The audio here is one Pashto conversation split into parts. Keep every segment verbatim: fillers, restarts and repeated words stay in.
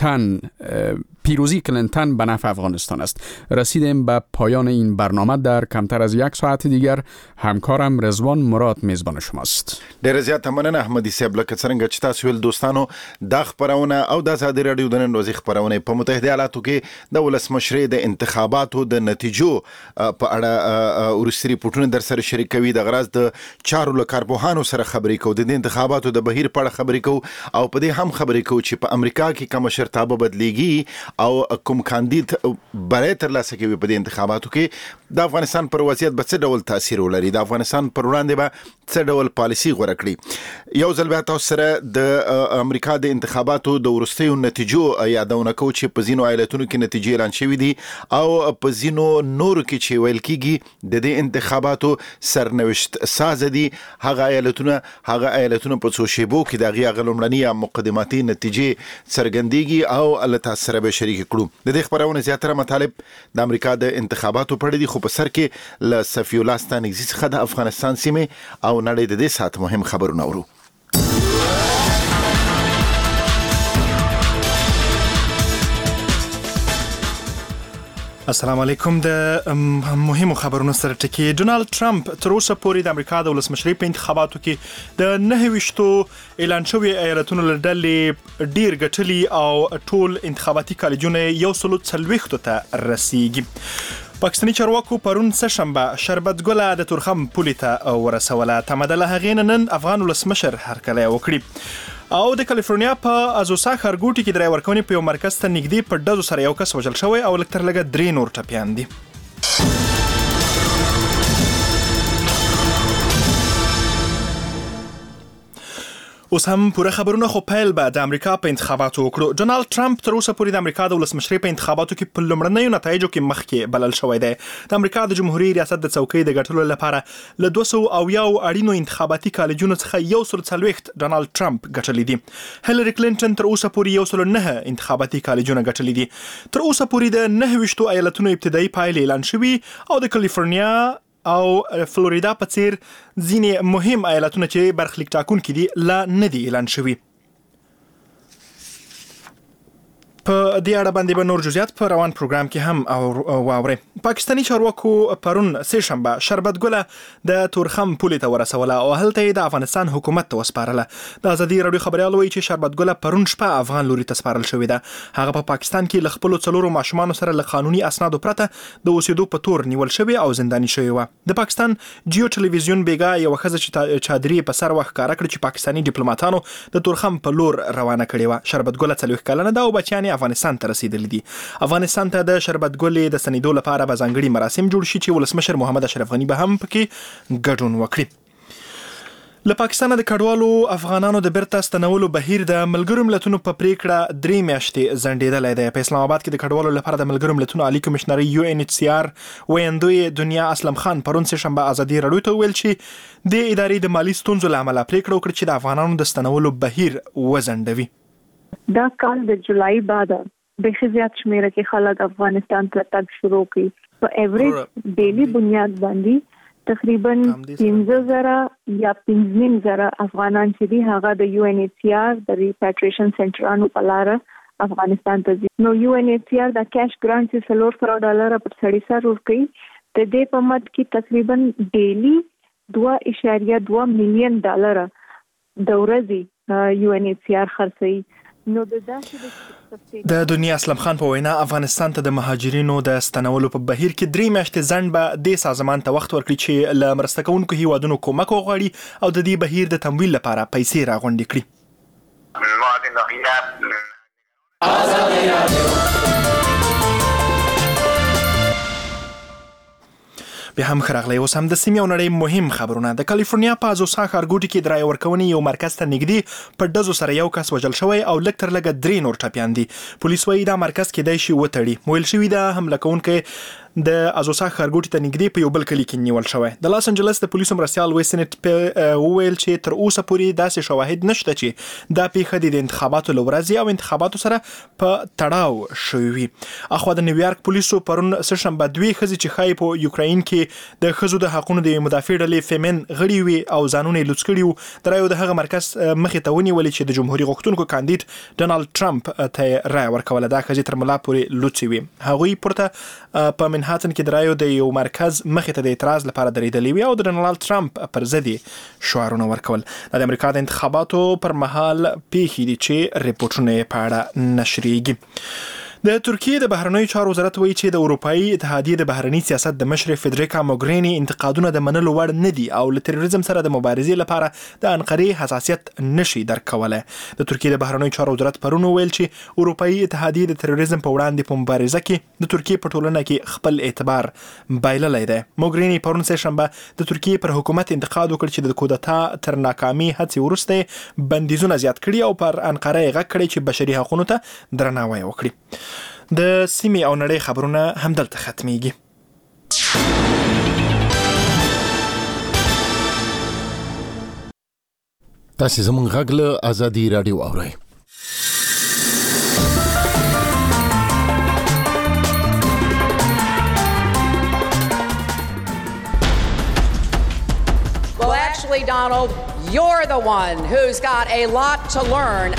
کلینتون پیروزی کلینتون به نفع افغانستان است. رسیدیم به پایان این برنامه. در کمتر از یک ساعت دیگر همکارم رضوان مراد میزبان شماست. ډېر زیات مننه احمدي صاحب. لکه څنګه چې تاسو ویل دوستانو، دا خبرونه او د ازادي رادیو د نن ورځې خبرونه په متحده ایالاتو کې د ولسمشرۍ د انتخاباتو د نتیجو په اړه ورسري ریپورتونه در سره شریکوي. د غرض د چارو له کارپوهانو سره خبرې کوو، د انتخاباتو د بهیر په اړه خبرې کوو او په دې هم خبرې کوو چې په امریکا کې کوم مشرتابه بدلیږي او کوم کاندید برای ترلاسه کوي په دې انتخاباتو کې د افغانستان پر وضعیت به څه ډول تاثیر ولري، د افغانستان پر وړاندې به څه ډول پالیسي غوره کړي. یو ځل بیا تاسو سره د امریکا د انتخاباتو د وروستیو نتیجو یادونه کوو چې په ځینو ایالتونو کې نتیجې اعلان شوې دي او په ځینو نورو کې چې ویل کېږي د دې انتخاباتو سرنوشت ساز دي. هغه ایالتونه هغه ایالتونه په څو شیبو کې د هغې هغه لومړني یا مقدماتي نتیجې څرګندېږي او له تاسو سره به شریک کړو. د دې خبرونه زیاتره مطالب د امریکا د انتخاباتو په اړه دي، خو په سر کې له صفي الله ستانکزي څخه د افغانستان سیمې او نړۍ د دې ساعت مهم خبرونه اورو. السلام علیکم. د مهمو خبرونو سره ټکی. ډونالد ټرمپ تر اوسه پورې د امریکا د ولسمشرۍ په انتخاباتو کې د نهه ویشتو اعلان شوی ایالتونو له ډلې ډیر ګټلي او ټول انتخاباتي کالجونه یو سلو څلوېښتو ته رسیږي. پاکستاني چارواکو پرون سه شنبه شربت ګله د تورخم پولې ته ورسوله. تمدله هغې نه نن افغان ولسمشر هرکلی وکړي او د کالیفورنیا په ازوسا ښارګوټي کې د رای ورکونې په یو مرکز ته نږدې په ډزو سره یو کس وژل شوی او لږ تر لږه درې نور ټپیان دي. اوس هم پوره خبرونه خو پیل به د امریکا په انتخاباتو وکړو. ډونالد ټرمپ تر اوسه پورې د امریکا د ولسمشرۍ په انتخاباتو کې په لومړنیو نتایجو کې مخکې بلل شوی دی. د امریکا د جمهوریت ریاست د څوکۍ د ګټلو لپاره له دوه سوه اویاو اړینو انتخاباتي کالجونو څخه یو سل څلوېښت ډونالد ټرمپ ګټلي دي. هیلري کلینټن تر اوسه پورې یو سل نه انتخاباتي کالجونه ګټلي دي. تر اوسه پورې د نهه ویشتو ایالتونو ابتدایي پایلې اعلان شوي او د کالیفورنیا او فلوریدا په څیر ځینې مهم ایالتونه چې برخلیک ټاکونکي دي لا نه دي اعلان شوي. په دې اړه باندې به نور جزئیات په روان پروګرام کې هم او واورئ. پاکستاني چارواکو پرون سه شنبه شربت ګله د تورخم پولې ته ورسوله او هلته یې د افغانستان حکومت ته وسپارله. د ازادي رادیو خبریال وایي چې شربت ګله پرون شپه افغان لوري ته سپارل شوې ده. هغه په پاکستان کې له خپلو څلورو ماشومانو سره له قانوني اسنادو پرته د اوسېدو په تور نیول شوې او زنداني شوې وه. د پاکستان جیو ټلویزیون بیګا یوه ښځه چې چادري په سر وخت ښکاره کړه چې پاکستاني ډیپلوماتانو د تورخم په لور روانه کړې وه. شربت ګله څلوېښت کلنه ده او بچیان افغانستان ته رسیدلی دي. افغانستان ته د شربت ګلې د ستنېدو لپاره به ځانګړي مراسم جوړ شي چې ولسمشر محمد اشرف غني به هم پکې ګډون وکړي. له پاکستانه د کډوالو افغانانو د بیرته ستنولو بهیر د ملګرو ملتونو په پریکړه درې میاشتې ځنډېدلی دی. په اسلام آباد کې د کډوالو لپاره د ملګرو ملتونو عالی کمشنرۍ یو ان ایچ سی آر ویندوی دنیا اسلم خان پرون سه شنبه ازادي رادیو ته ویل چې د ادارې د مالی ستونزو له امله پریکړه وکړه چې د افغانانو د ستنولو بهیر وځنډوي. دا کال د جولای بعد بخي زیات شمیره کې خلک افغانستان ته تګ شروع کړي. په ایوریج ډیلی بنیاد باندې تقریبا پنځه زره یا پنځه نیم زره افغانان چې دي هغه د یو ان ایچ سی آر د ریپاټریشن سنټرانو په لاره افغانستان ته ځي. نو یو ان ایچ سی آر د کیش ګرانټ چې څلور سوه ډالره پر سړي سر ورکوي. د دې په مد کې تقریبا ډیلی دوه اعشاریه دوه میلیون ډالره د ورځې یو ان ایچ سی آر خرڅوي. نو د داسې د دنیا اسلم خان په وینا افغانستان ته د مهاجرینو د ستنولو په بهیر کې درې میاشتې ځنډ به دې سازمان ته وخت ورکړي چې له مرسته کوونکو هیوادونو کومک وغواړي او د دې بهیر د تمویل لپاره پیسې راغونډې کړي. به هم خراغلی. اوس هم د سیمې او نړۍ مهم خبرونه. د کالیفورنیا په ازوسا ښارګوټي کې د رای ورکونې یو مرکز ته نږدې په ډزو سره یو کس وژل شوی او لږ تر لږه درې نور ټپیان دي. پولیس وایي دا مرکز کېدای شي وتړي. ویل شوي ده حمله کوونکی د ازوسا ښارګوټي ته نږدې په یو بل کلي کې نیول شوی. د لاس انجلس د پولیسو مرستیال ویسنټ وویل چې تر اوسه پورې داسې شواهد نشته چې دا پیښه د انتخاباتو لورځي او انتخاباتو سره په تړاو شوی وي. اخو د نیویارک پولیسو پرون سشنبه دوی خزي چې خای په یوکرين کې د خزو د حقوقو د مدافع ډلې فیمن غړي وي او ځانونه لوڅ کړي درایو د هغه مرکز مخې ته ونیول چې د جمهوریت غوښتونکو کاندید ډونالد ټرمپ ته رائے ورکول. دا خزي تر ملا پورې لوڅ وي. هغوی پورته په منهاتن کې درایو د یو مرکز مخې ته د اعتراض لپاره درېدلې وي او د ډونالد ټرمپ پر ضد شعارونه ورکول. د امریکا د انتخاباتو پر مهال پیښې دي چې ریپورتونه په اړه نشریږي. د ترکیه د بهرنیو چارو وزارت وایي چې د اروپאי اتحادیې د بهرنی سیاست د مشر فدریکا موګرینی انتقادونه د منلو وړ نه دي او له تروریزم سره د مبارزې لپاره د انقرې حساسیت نشي درکوله. د ترکیه د بهرنیو چارو وزارت پرون ویل چې اروپאי اتحادیې د تروریزم په وړاندې په مبارزه کې د ترکیه په ټولنه کې خپل اعتبار بایللی دی. موګرینی پرون سه شنبه د ترکیه پر حکومت انتقاد وکړ چې د کودتا تر ناکامي هڅې وروسته بندیزونه زیات کړي او پر انقره یې غږ کړی چې بشري حقوقو ته درناوی وکړي. د سیمې او نړۍ خبرونه همدلته ختميږي. تاسو زموږ غږ له آزادي رادیو اورئ. Well, actually, Donald, you're the one who's got a lot to learn.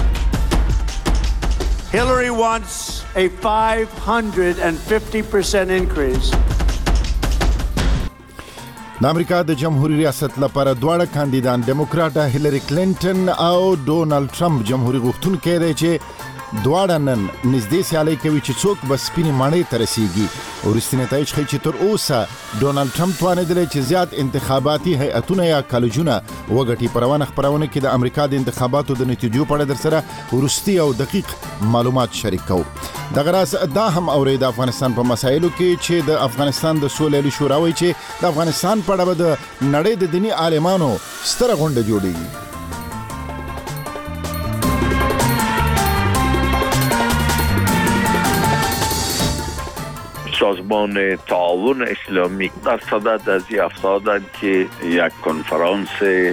Hillary wants a five hundred fifty percent increase. د امریکا د جمهوریت ریاست لپاره دواړه کاندیدان ډیموکراټه هیلری کلینټن او ډونالد ټرمپ جمهوریت غوښتونکي دي چې دواړه نن نږدې سیالي کوي چې څوک بس سپینې ماڼۍ ته رسیږي. ورستي نتایج ښیي چې تر اوسه ډونالد ټرمپ توانېدلی چې زیات انتخاباتي هیئتونه یا کالجونه وګټي. په روانه خپرونه کې د امریکا د انتخاباتو د نتیجو په اړه درسره ورستي او دقیق معلومات شریک کوو. دغه راز دا هم اوري د افغانستان په مسایلو کې چې د افغانستان د سولې شورا وایي چې د افغانستان په اړه د نړۍ د دیني عالمانو ستره غونډه جوړیږي. سازمان تعاون اسلامی در صدد از افتادند که یک کنفرانس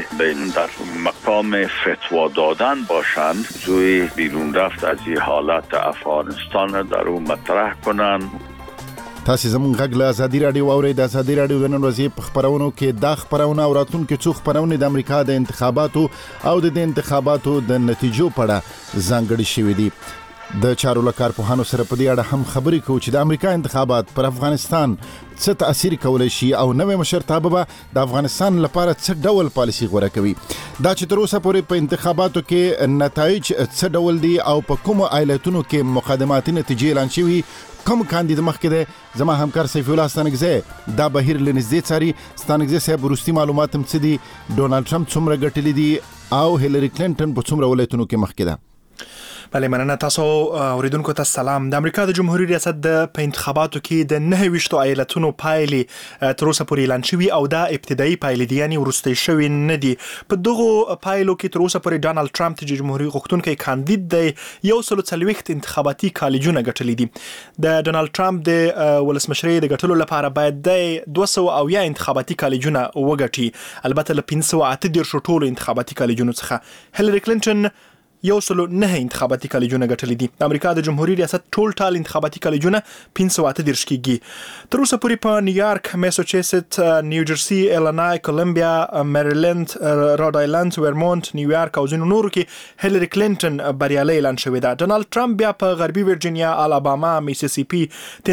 در مقام فتوا دادن باشند جوی بیرون رفت از این حالت افغانستان در اون مطرح کنند. تاسو زموږ غږ له آزادي رادیو اورئ. د آزادي رادیو د نن ورځې په خبرونو کې دا خبرونه او راتلونکي څو خبرونه د امریکا د انتخاباتو او د انتخاباتو د نتیجو په اړه ځانګړي شوي دي. د چارو کارپوهانو سره په دې اړه هم خبرې کوو چې د امریکا انتخابات پر افغانستان څه تاثیر کولی شي او نوې مشرتابه به د افغانستان لپاره څه ډول پالیسي غوره کوي. دا چې تر اوسه پورې په انتخاباتو کې نتایج څه ډول دي او په کومو ایالتونو کې مقدماتي نتیجې اعلان شوي، کوم کاندید مخکې دی. زما همکار سیف الله ستانکزی دا بهیر له نږدې څاري. ستانکزی صاحب وروستي معلومات هم څه دي؟ ډونالد ټرمپ څومره ګټلي دي او هیلری کلینټن په څومره ولایتونو کې مخکې ده؟ بله مننه. تاسو اوریدونکو ته سلام. د امریکا د جمهوریت ریاست د په انتخاباتو کې د نهه ویشتو ایالتونو پایلې تر اوسه پورې اعلان شوي او دا ابتدایي پایلې دي، یعنی وروستۍ شوي نه دي. په دغو پایلو کې تر اوسه پورې ډونالد ټرمپ چې جمهوریت غوښتونکی کاندید دی یو سل څلوېښت انتخاباتي کالجونه ګټلي دي. د ډونالد ټرمپ د ولسمشرۍ د ګټلو لپاره باید د دوه سوه اویا انتخاباتي کالجونه وګټي، البته له پنځه سوه اته دېرشو ټولو انتخاباتي کالجونو څخه. هیلری کلینټن یو سلو نه انتخاباتي کالجونه ګټلي دي. د امریکا د جمهوریت ریاست ټول ټال انتخاباتي کالجونه پنځه سوه اته دېرش کېږي. تر اوسه پورې په نیویارک، میساچوسیټس، نیوجرسي، ایلینای، کولمبیا، میریلند، راډ آیلند، ورمونټ، نیویارک او ځینو نورو کې هیلری کلینټن بریالۍ اعلان شوې ده. ډونالد ټرمپ بیا په غربي ورجینیا، الاباما، میسیسیپي،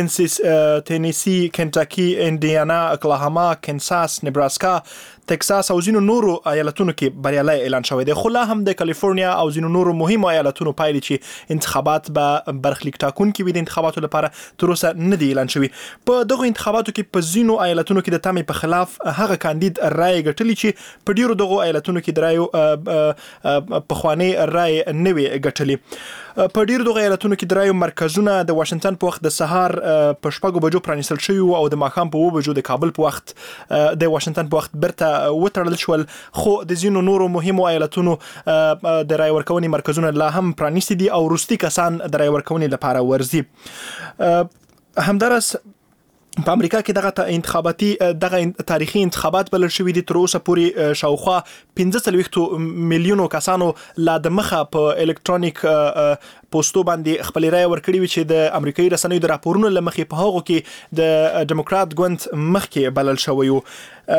تینیسي، کنټاکي، انډیانا، اکلاهاما، کینساس، نیبراسکا، تکساس او ځینو نورو ایالتونو کې بریالۍ اعلان شوی دی. خو لا هم د کالیفورنیا او ځینو نورو مهمو ایالتونو پایلې چې انتخابات به برخلیک ټاکونکي وي د انتخاباتو لپاره تر اوسه نه دی اعلان شوي. په دغو انتخاباتو کې په ځینو ایالتونو کې د تمې په خلاف هغه کاندید رایې ګټلي چې په ډیرو دغو ایالتونو کې د رایو پخوانۍ رایې نه وې ګټلي. په ډیرو دغو ایالتونو کې د رایو مرکزونه د واشنگټن په وخت د سهار په شپږو بجو پرانیستل شوي او د ماښام په اوه بجو د کابل په وخت د واشنگټن په وخت برته وتړل شول. خو د ځینو نورو مهمو ایالتونو د رای ورکونې مرکزونه لا هم پرانیستي دي او وروستي کسان د رای ورکونې لپاره ورځي. همدارس په امریکا کې دغه انتخاباتي دغه تاریخي انتخابات بلل شوې دي. تر اوسه پورې شاوخوا پنځه څلوېښت میلیونو کسانو لا د مخه په الکترونیک پوسټو باندې خپل رائے ورکړي وي چې د امریکایي رسنیو د راپورونو لمخې په هغه کې د ډیموکرات ګوند مخکې بلل شوی وو.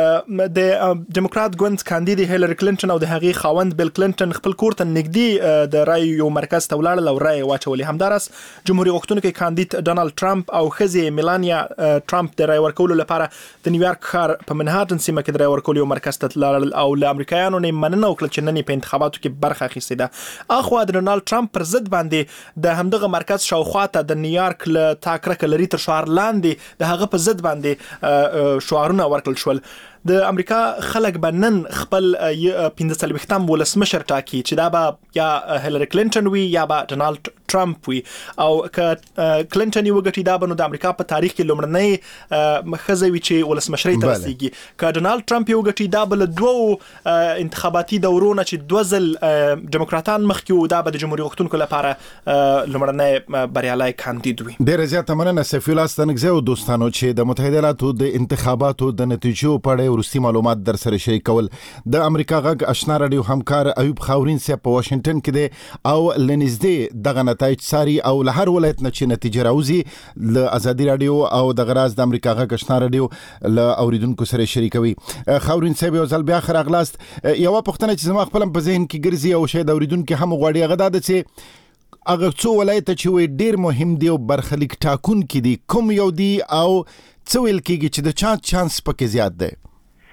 د ډیموکرات ګوند کاندید هیلری کلینټن او د هغې خاوند بیل کلینټن خپل کور ته نږدې د رائے یو مرکز ته ولاړل او رائے واچولې. همداراس جمهوریت غوښتونکي کاندید ډونالد ټرمپ او ښځې میلانیا ټرمپ د رائے ورکولو لپاره د نیویارک ښار په منهاټن سیمه کې د رائے ورکولو یو مرکز ته تلل او له امریکایانو نه مننه وکړه چې نن په انتخاباتو کې برخه اخیستې ده. اخوا د ډونالد ټرمپ پر ضد باندې د همدغه مرکز شاوخوا ته د نیویارک له تاکرک لري تر شعار لاندې د هغه په ضد باندې شعارونه ورکړل شول. د امریکا خلک به نن خپل پنځه څلوېښتم ولسمشر ټاکي چې دا به یا هیلری کلینټن وي یا به ډونالد ټرمپ وي. او که کلینټن یې وګټي دا به نو د امریکا په تاریخ کې لومړنۍ ښځه وي چې ولسمشرۍ ته رسیږي. که ډونالد ټرمپ یې وګټي دا به له دوو انتخاباتي دورونه چې دوه ځل ډیموکراتان مخکې وو دا به د جمهوریت غوښتونکو لپاره لومړنی بریالی کاندید وي. ډېره زیاته مننه سفي الله ستانکزی او دوستانو چې د متحده ایالاتو د انتخاباتو د نتیجو په اړه وروستي معلومات در سره شریک کول. د امریکا غږ آشنا رادیو همکار ایوب خاورین صاحب په واشنگټن کې دی او لنږدې دغه نتایج ساري او له هر ولایت نه چې نتیجه راوځي له ازادي رادیو او د غراز د امریکا غږ آشنا رادیو له اوریدونکو سره شریکوي. خاورین صاحب یو ځل بیا خیر اغلاست. یو پوښتنه چې زما خپل په ذهن کې ګرځي او شاید اوریدونکو هم غواړي هغه دا ده چې هغه څو ولایت چې ډیر مهم دی او برخلیک ټاکونکي دي کوم یو دی او څه ویل کېږي چې د چا چانس پکې زیات دی؟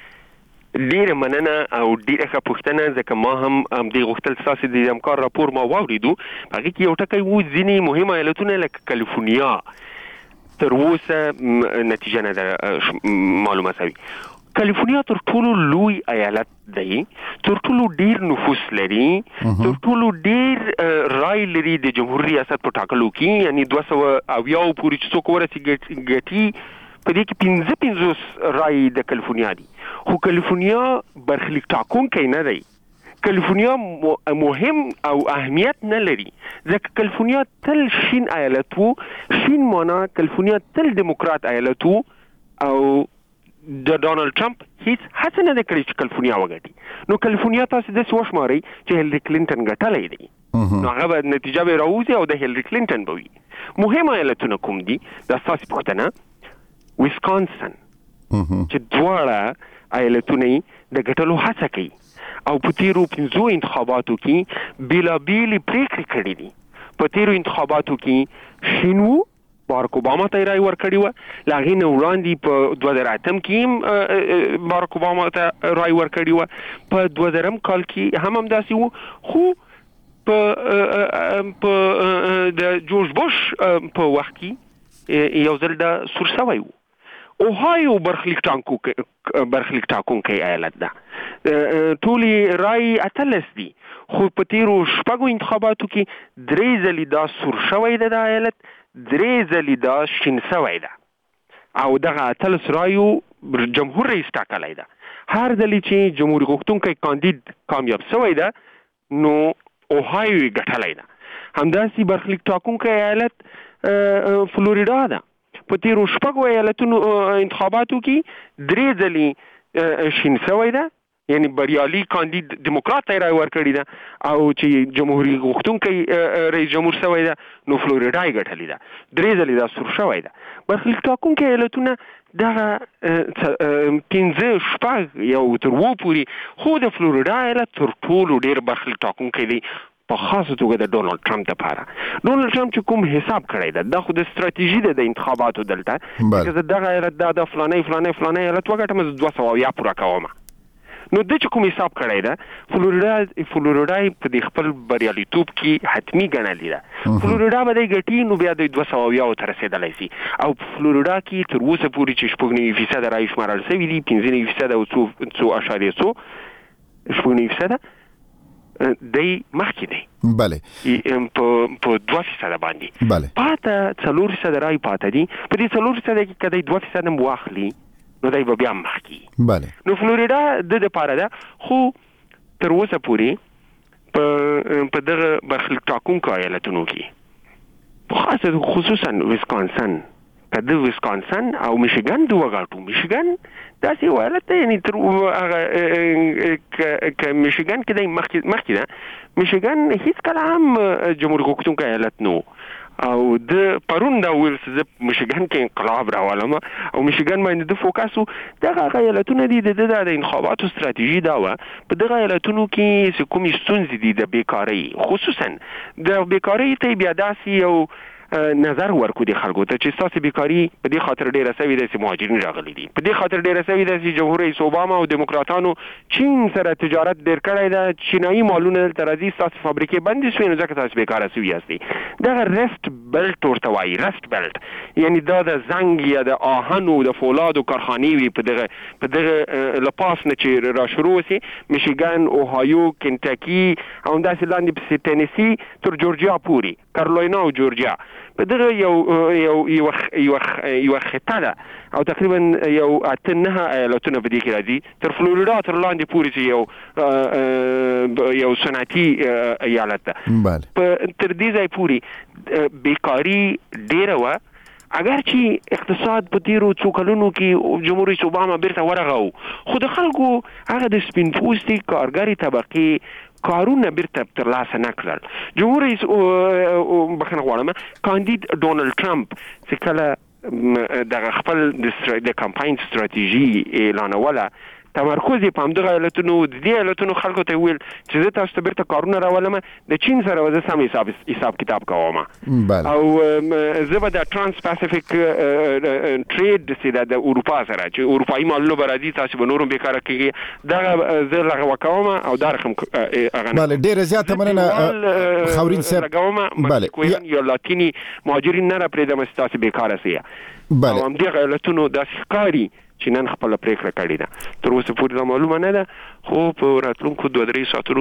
ډیره مننه او ډیره ښه پوښتنه ځکه ما هم همدې غوښتل ستاسو د همکار راپور ما واوریدو. په هغې کې یو ټکی و ځینې مهمه ایالتونه لکه کالیفورنیا تر اوسه نتیجه نه ده معلومه شوې. کالیفورنیا تر ټولو لوی ایالت دی، تر ټولو ډیر نفوس لري، تر ټولو ډیر رای لري د جمهور ریاست په ټاکلو کې، یعنی دوه سوه اویاو پورې چې څوک ورسي ګټي په دې کې پنځه پنځوس رای د کالیفورنیا دي. خو کالیفورنیا برخلیک ټاکونکی نه دی. کالیفورنیا مهم او اهمیت نه لري ځکه کالیفورنیا تل شین ایالت وو. شین معنا کالیفورنیا تل دیموکرات ایالت وو او د ډونالد ټرمپ هیڅ هڅه نه ده کړې چې کالیفورنیا وګټي. نو کالیفورنیا تاسو داسې وشمارئ چې هیلری کلینټن ګټلی دی، نو هغه به نتیجه به راوځي او د هیلری کلینټن به وي. مهم ایالتونه کوم دي؟ دا ستاسو پوښتنه. ویسکانسن چې دواړه ایالتونه د ګټلو هڅه کوي او په تیرو پنځو انتخاباتو کې بیلابیلې پریکړې کړې دي. په تیرو انتخاباتو کې شین وو، بارک اوباما ته رای ورکړې وه. له هغې نه وړاندې په دوه زره اتم کې هم بارک اوباما ته رای ورکړې وه. په دوه زرم کال کې هم همداسې وو. خو په د جورج بوش په وخت کې یو ځل دا سور سوی وو. اوهایو برخلیک ټاکونکی ایالت ده. ټولې رای اتلس دي، خو په تیرو شپږو انتخاباتو کې درې ځلې دا سور شوی ده د ایالت، درې ځلې دا شین شوی ده او دغه اتلس رایو جمهور رئیس ټاکلی ده. هر ځلې چې جمهور غوښتونکی کاندید کامیاب شوی ده نو اوهایو یې ګټلی ده. همداسې برخلیک ټاکونکی ایالت فلوریډا ده. په تیرو شپږو ایالتونو انتخاباتو کې درې ځلې شین شوی ده، یعنی بریالي کاندید دیموکرات ته رای ورکړې ده او چې جمهوري غوښتونکی رئیس جمهور شوی ده نو فلوریډا یې ګټلې ده. درې ځلې دا سور شوی ده. برخلیک ټاکونکي ایالتونه دغه پنځه شپږ یو تر اووه پورې، خو د فلوریډا ایالت تر ټولو ډېر برخلیک ټاکونکی دی په خاصه توګه د ډونالد ټرمپ لپاره. ډونالد ټرمپ چې کوم حساب کړی ده دا خو د ستراتیژي ده د انتخاباتو دلته، چې زه دغه ایالت دا د فلانی فلانی فلانی ایالت وګټم زه دوه سوه اویا پوره کوم. نو د چې کوم حساب کړی ده فلوریډا فلوریډا په دې خپل بریالیتوب کې حتمي ګڼلې ده. فلوریډا به دی ګټي نو بیا د دوه سوه اویاو ته رسېدلی سي او په فلوریډا کې تر اوسه پورې چې شپږ نوي فیصده رایې شمارل سوي دي، پنځه نوي فیصده او څو څو اشاریه څو شپږ نوي فیصده دی مخکې دی. بله په دوه فیصده باندې. بله پاته څلور فیصده رایې پاته دي. په دې څلور فیصده کې که دی دوه فیصده هم واخلي نو دی به بیا مخکې. بله نو فلوریډا د دپاره ده، خو تر اوسه پورې په دغه برخلیک ټاکونکو ایالتونو کې خاصه خصوصا ویسکانسن، لکه د ویسکانسن او میشیګن د وګاټو میشیګن داسې ولته یعنی تر هغه ک میشیګن کې د مخکې مخکې ده میشیګن هیڅ کله هم جمهوریت حکومت ایالت نو او د پرون دا ویلس د میشیګن کې انقلاب راولم او میشیګن باندې د فوکاسو دغه ایالتونه دي د د انتخاباتو ستراتیژي دا و په دغه ایالتونو کې کومې ستونزې دي د بیکاری خصوصا د بیکاری ته بیا داسې یو نظر ورکو دي خلکو ته چې تاسو بیکاری په دې خاطر ډیره سوي د مهاجرین راغلي دي په دې خاطر ډیره سوي د جمهور رئیس اوباما او دیموکراتانو چین سره تجارت ډیر کړی دا چینایي مالونه تر دې تاسو فابریکې بندې شوې نو ځکه تاسو بیکاره شوي یاستئ دا رست بیلټ ورته وایي رست بیلټ یعنی دا د زنګ یا د آهن او د فولادو کارخانې وي په دغه په دغه لپاس نه چې را شروع شي میشیګن اوهایو کنټاکی او داسې لاندې په تنسی تر جورجیا پوري کارولاینا او جورجیا په دغه یو یو یو یو یو خطه ده او تقریبا یو اته نه ایالتونه په دې کې راځي تر فلوریدا تر لاندې پورې چې یو یو صنعتي ایالت ده په تر دې ځای پورې بیکاری ډیره و اگر چې اقتصاد په تیرو څو کلونو کې جمهور رئیس اوباما بیرته ورغاو خو د خلکو هغه د سپین پوستي کارګري طبقه کارونه بیرته تر لاسه نه کړل جمهور رئیس بخښنه غواړم کاندید ډونالد ټرمپ چې کله دغه خپل د کمپاین ستراتیژي اعلانوله تمرکز په همدغه ایالتونو د دې ایالتونو خلکو ته ویل چې زه تاسو ته بیرته کارونه راولم د چین سره زه سم حساب حساب کتاب کوم او زه به د ترانس پاسفیک ټریډ چې د اروپا سره چې اروپایي مالونه به راځي تاسو به نورم بیکاره کېږي دغه زه لغوه کوم او دا رقم بله ډېره زیاته مننه خاورین صاحب بله کوین یا لاتینی مهاجرین نه را پرېږدم چې تاسو بیکاره سئ او همدغه ایالتونو داسې ښکاري چې نن خپل پریکړه کړې ده تر اوسه پورې دا معلومه نه ده خو په راتلونکو دوه درې ساعتونو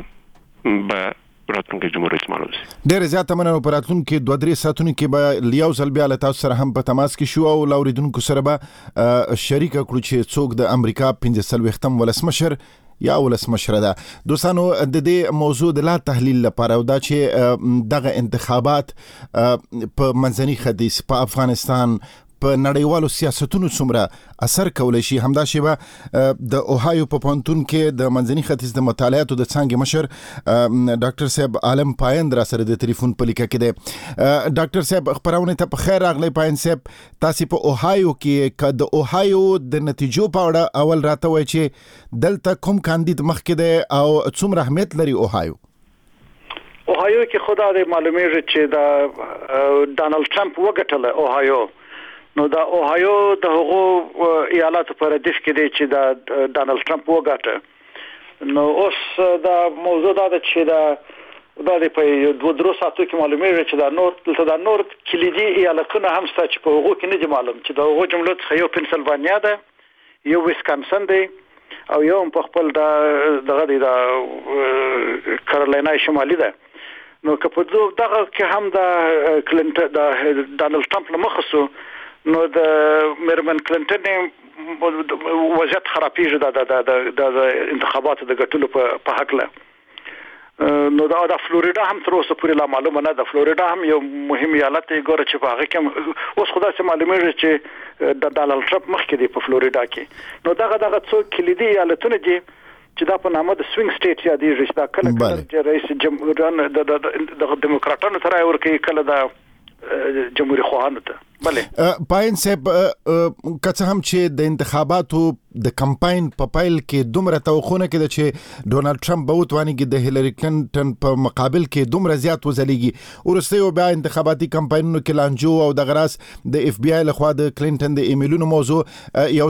کې به راتلونکي جمهور رئیس معلوم شي ډېر زیاته مننه په راتلونکي دوه درې ساعتونو کې به یو ځل بیا له تاسو سره هم په تماس کې شو او لاوریدونکو سره به شریک کړو چې څوک د امریکا پنځه څلوېښتم ولسمشر یا ولسمشر ده دوستانو د دې موضوع د لا تحلیل لپاره او دا چې دغه انتخابات په منځني ختیځ په افغانستان په نړیوالو سیاستونو څومره اثر کولی شي همدا شیبه د اوهایو په پوهنتون کې د منځني ختیځ د مطالعاتو د څانګې مشر ډاکټر صاحب عالم پایند را سره د ټلیفون په لیکه کې دی ډاکټر صاحب خبرونه ته په خیر راغلی پایند صاحب تاسو په اوهایو کې که د اوهایو د نتیجو په اړه اول راته وایي چې دلته کوم کاندید مخکې دی او څومره اهمیت لري اوهایو اوهایو کې خدا دې معلومیږي چې دا ډانلډ ټرمپ وګټله اوهایو نو دا اوهایو د هغو ایالاتو په ردیف کې دی چې دا ډانلډ ټرمپ وګاټه نو اوس دا موضوع دا ده چې دا دا په دوه درو ساعتو کې معلومیږي چې دا نور دلته دا نور کلیدي ایالتونه هم شته چې په هغو کې نه دي معلوم چې دا هغو جملو څخه یو پنسلوانیا ده یو ویسکانسن دی او یو په خپل دا دغه دی دا کارولاینا شمالي ده نو که په دغه کې هم دا کلینټن دا ډانلډ ټرمپ له مخه سو نو د میرمن کلینټن وضعیت خرابېږي د د انتخاباتو د ګټلو په حق له نو دا د فلوریدا هم تر اوسه پورې لا معلومه نه ده فلوریدا هم یو مهم ایالت دی ګوره چې په هغه کې اوس خو داسې معلومیږي چې د ډانلډ ټرمپ مخکې دی په فلوریدا کې نو دغه دغه څو کلیدي ایالتونه دي چې دا په نامه د سوینګ سټیټ یادېږي چې دا کله کله چې رئیس جمهور د دیموکراتانو ته رایه ورکوي کله د جمهوریت خواهانو ته بله پاین صاحب که څه هم چې د انتخاباتو د کمپاین په پیل کې دومره توقعونه کېده چې ډونالډ ټرمپ به وتوانېږي د هیلري کلینټن په مقابل کې دومره زیات وځلیږي وروستیو بیا انتخاباتي کمپاینونو کې لانجو او دغه راز د اف بی آی لخوا د کلینټن د ایمیلونو موضوع یو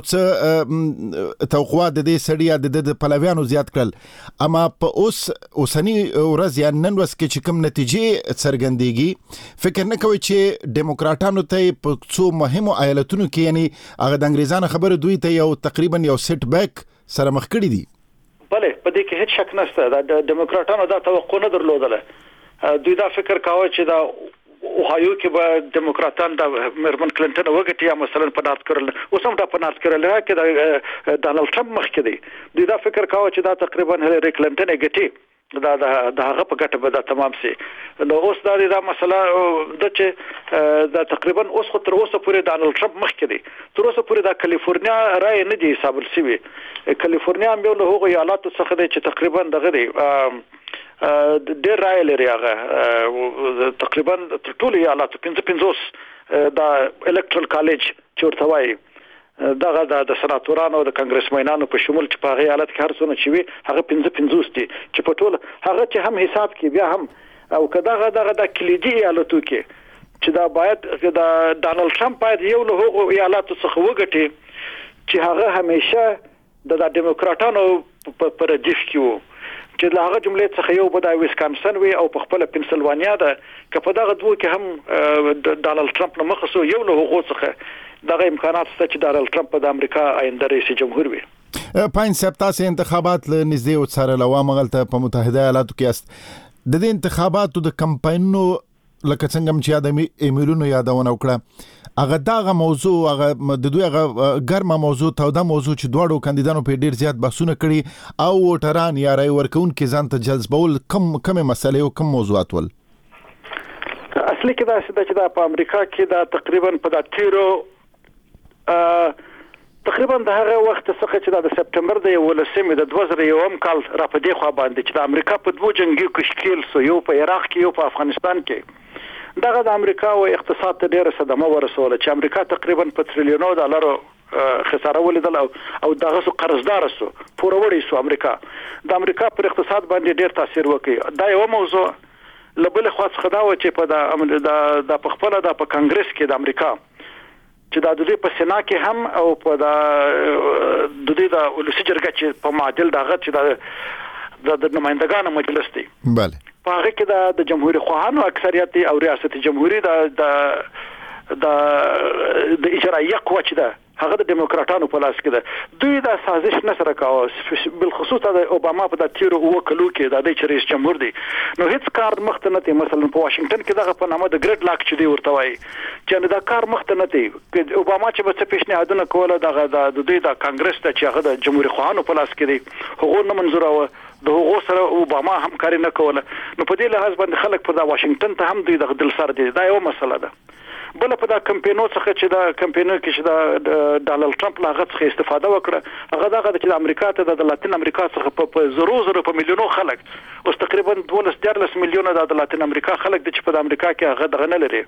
څه توقعات د دې سړي یا د د پلویانو زیات کړل اما په اوس اوسني ورځ یا نن ورځ کې چې کوم نتیجې څرګندېږي فکر نه کوئ چې ډیموکراټانو ته په څو مهمو ایالتونو کې یعنی هغه د انګریزانو خبره دوی ته یو تقریبا یو سیټ بیک سره مخ کړی دي بله په دې کې هیڅ شک نشته د ډیموکراټانو دا توقع نه درلودله دوی دا فکر کاوه چې دا اوهایو کې به ډیموکراټان د میرمن کلینټن وګټي یا مثلا په نارت کیرولینا اوس هم دا په نارت کیرولینا کې د ډانلډ ټرمپ مخ کې دی دوی دا فکر کاوه چې دا تقریبا هیلري کلینټن ګټي دا د هغه په ګټه به دا تمام سي. نو اوس دا د مسله د چې دا تقریبا اوس خو تر اوسه پورې ډانلډ ټرمپ مخکې دی، تر اوسه پورې د کالیفورنیا رائے نه دی حساب شوی. کالیفورنیا هم یو له هغو ایالاتو څخه دی چې تقریبا دغه دی ډېر رائے لري، هغه تقریبا تر ټولو ایالاتو پنځه پنځوس دا الکټرل کالج چې ورته وایي دغه د سناتورانو او د کانګرسمنانو په شمول چې په هغه حالت کې هر څونه چې وي هغه پنځه پنځوس دي چې په ټول هغه چې هم حساب کې بیا هم او کداغه دغه د کلیدي ایالتو کې چې دا باید د ډانلډ ټرمپ باید یو له هغو ایالاتو څخه وګټي چې هغه همیشه د دیموکراتانو پر ردیف کې وو، چې له هغه جملې څخه یو به د ویسکانسن وي او په خپل پنسلوانیا ده، که په دغه دوه کې هم ډانلډ ټرمپ نه مخسو یو له هغو څخه دغه امکانات شته چې ډانلډ ټرمپ د امریکا آینده رئیس جمهور وي. پاین سپتاسي انتخابات له نږدې او سره لوامغلته په متحده ایالاتو کې است د دې انتخاباتو د کمپاینونو لکه څنګه چې ادمي ایمیلونو یادونه وکړه هغه دغه موضوع هغه د دوی هغه ګرمه موضوع توده موضوع چې دواړو کاندیدانو په ډیر زیات بحثونه کړي او ووټران یا رای ورکوونکي ځان ته جذبول کم کم مسلې او کم موضوعات ول. اصلي کې دا چې دا په امریکا کې دا تقریبا په دا تیرو تقریبا د هغه وخت څخه چې د سپټمبر د یولسمې د دوه زره یوم کال را پدې خو باندې چې د امریکا په دوه جنگي کشکیل سو یو په عراق کې یو په افغانستان کې دغه د امریکا او اقتصاد ته ډېر صدمه ورسوله چې امریکا تقریبا په تریلیونو ډالرو خساره ولیدل او او دغه سو قرضدار سو پوروړی سو امریکا د امریکا پر اقتصاد باندې ډېر تاثیر وکړي. دا یو موضوع لبل خاص خدا و چې په د د پخپله د په کانګرس کې د امریکا چې د دوی په سنا کې هم او په د دوی د ولسی جرګه چې په معادل دغه چې د د نمائندگانو مجلس دی bale په هغه کې د جمهوریت خواهانو اکثریت او ریاست جمهوریت د د د اجرایه قوه چې ده هغه د دیموکراتانو په لاس کې ده. دوی دا سازش نه سره کاوه بالخصوص د اوباما په د تیرو او کلو کې د دې رئیس جمهور دی نو هیڅ کار مخته نه دی. مثلا په واشنگټن کې دغه په نامه د ګریډ لاک چې دی ورته وایي چې دا کار مخته نه دی. اوباما چې به څه پیشنهادونه کوله دغه د دوی د کانګرس ته چې هغه د جمهوریت خواهانو په لاس کې دی هغه نه منزوره د هغو سره اوباما همکاري نه کوله. نو په دې لحاظ باندې خلک په د واشنگټن ته هم دوی د دل سره دي. دا یو مسله ده. بل په دا کمپینو څخه چې دا کمپینو کې چې دا ډانلډ ټرمپ لاغت څخه استفاده وکړه هغه دغه چې د امریکا ته د لاتین امریکا څخه په زرو زرو په میلیونو خلک اوس تقریبا دولس دیارلس میلیونه د لاتین امریکا خلک د چې په امریکا کې هغه دغه نه لري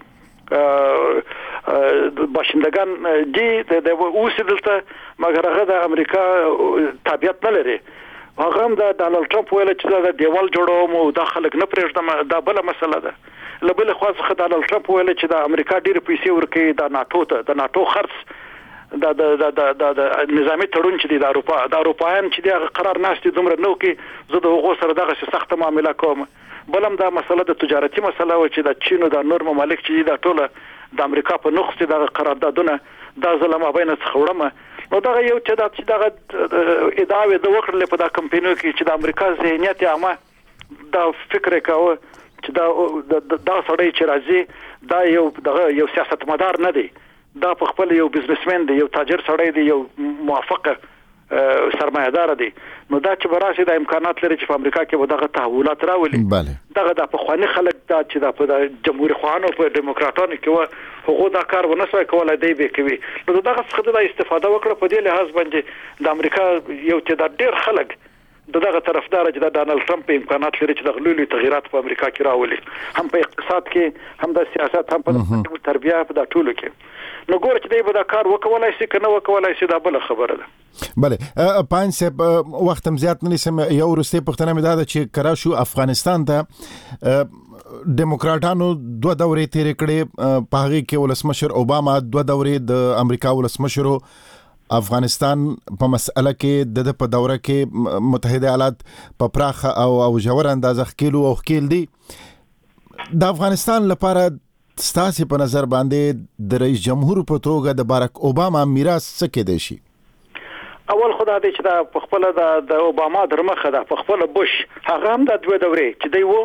باشندگان دي د اوسېدلته مګر هغه د امریکا تابعیت نه لري. هغه هم د ډانلډ ټرمپ ویل چې دا دیوال جوړوم او دا خلک نه پرېږدم دا بل مسله ده. لبل خو څخه ډانلډ ټرمپ ویل چې د امریکا ډېر پیسې ورکړي د ناتو ته د ناتو خرڅ د د د د نظامی تړون چې د اروپا د اروپایان چې د قرار ناشتي دومره نو کې زه د هغو سره دغه سخت معامله کوم. بلم دا مسله د تجارتي مسله و چې د چین او د نور ممالک چې د ټوله د امریکا په نقص د قراردادونه د ظلم بین څخه وړم نو دغه یو چې د دغه ادعاوې د وکړل په دا کمپینو کې چې د امریکا ذهنیت عامه دا فکر کاوه چې دا دا سړی چې راځي دا یو دغه یو سیاستمدار نه دی، دا په خپل یو بزنسمن دی، یو تاجر سړی دی، یو موافقه سرمایه‌دار دی. نو دا چې براسي د امکانات لري چې په امریکا کې به دغه تحولات راولي. دغه د پخوانی خلک دا چې د په جمهوریت خواهانو په دیموکراتانو کې و هغه دا کار ونه سوي کولای دی به کوي. نو دغه څخه د استفاده وکړه په دې لحاظ باندې د امریکا یو چې د ډېر خلک دغه طرفدار چې د ډانلډ ټرمپ امکانات لري چې د لوی تغیرات په امریکا کې راولي هم په اقتصاد کې هم د سیاست هم په تربیه په ټولو کې. نو ګور چې دی به دا کار وکولای شي کنه وکولای شي دا بل خبره ده. بله پاین سپ وخت هم زیات نه سم یو ورسته پښتنه مې دا چې کرا شو افغانستان ته دیموکراتانو دوه دورې تیر کړې په هغه کې ولسمشر اوباما دوه دورې د امریکا ولسمشر افغانستان په مسأله کې د په دوره کې متحده ایالات په پراخه او او جوړ اندازه خکیلو او خکیل دي. د افغانستان لپاره ستاسو په نظر باندې د رئیس جمهور په توګه د باراک اوباما میراث څه کې دی شي؟ اول خدای دې چې د خپل د اوباما درمخه د خپل بوش هغه هم د دوه دورې چې دی وو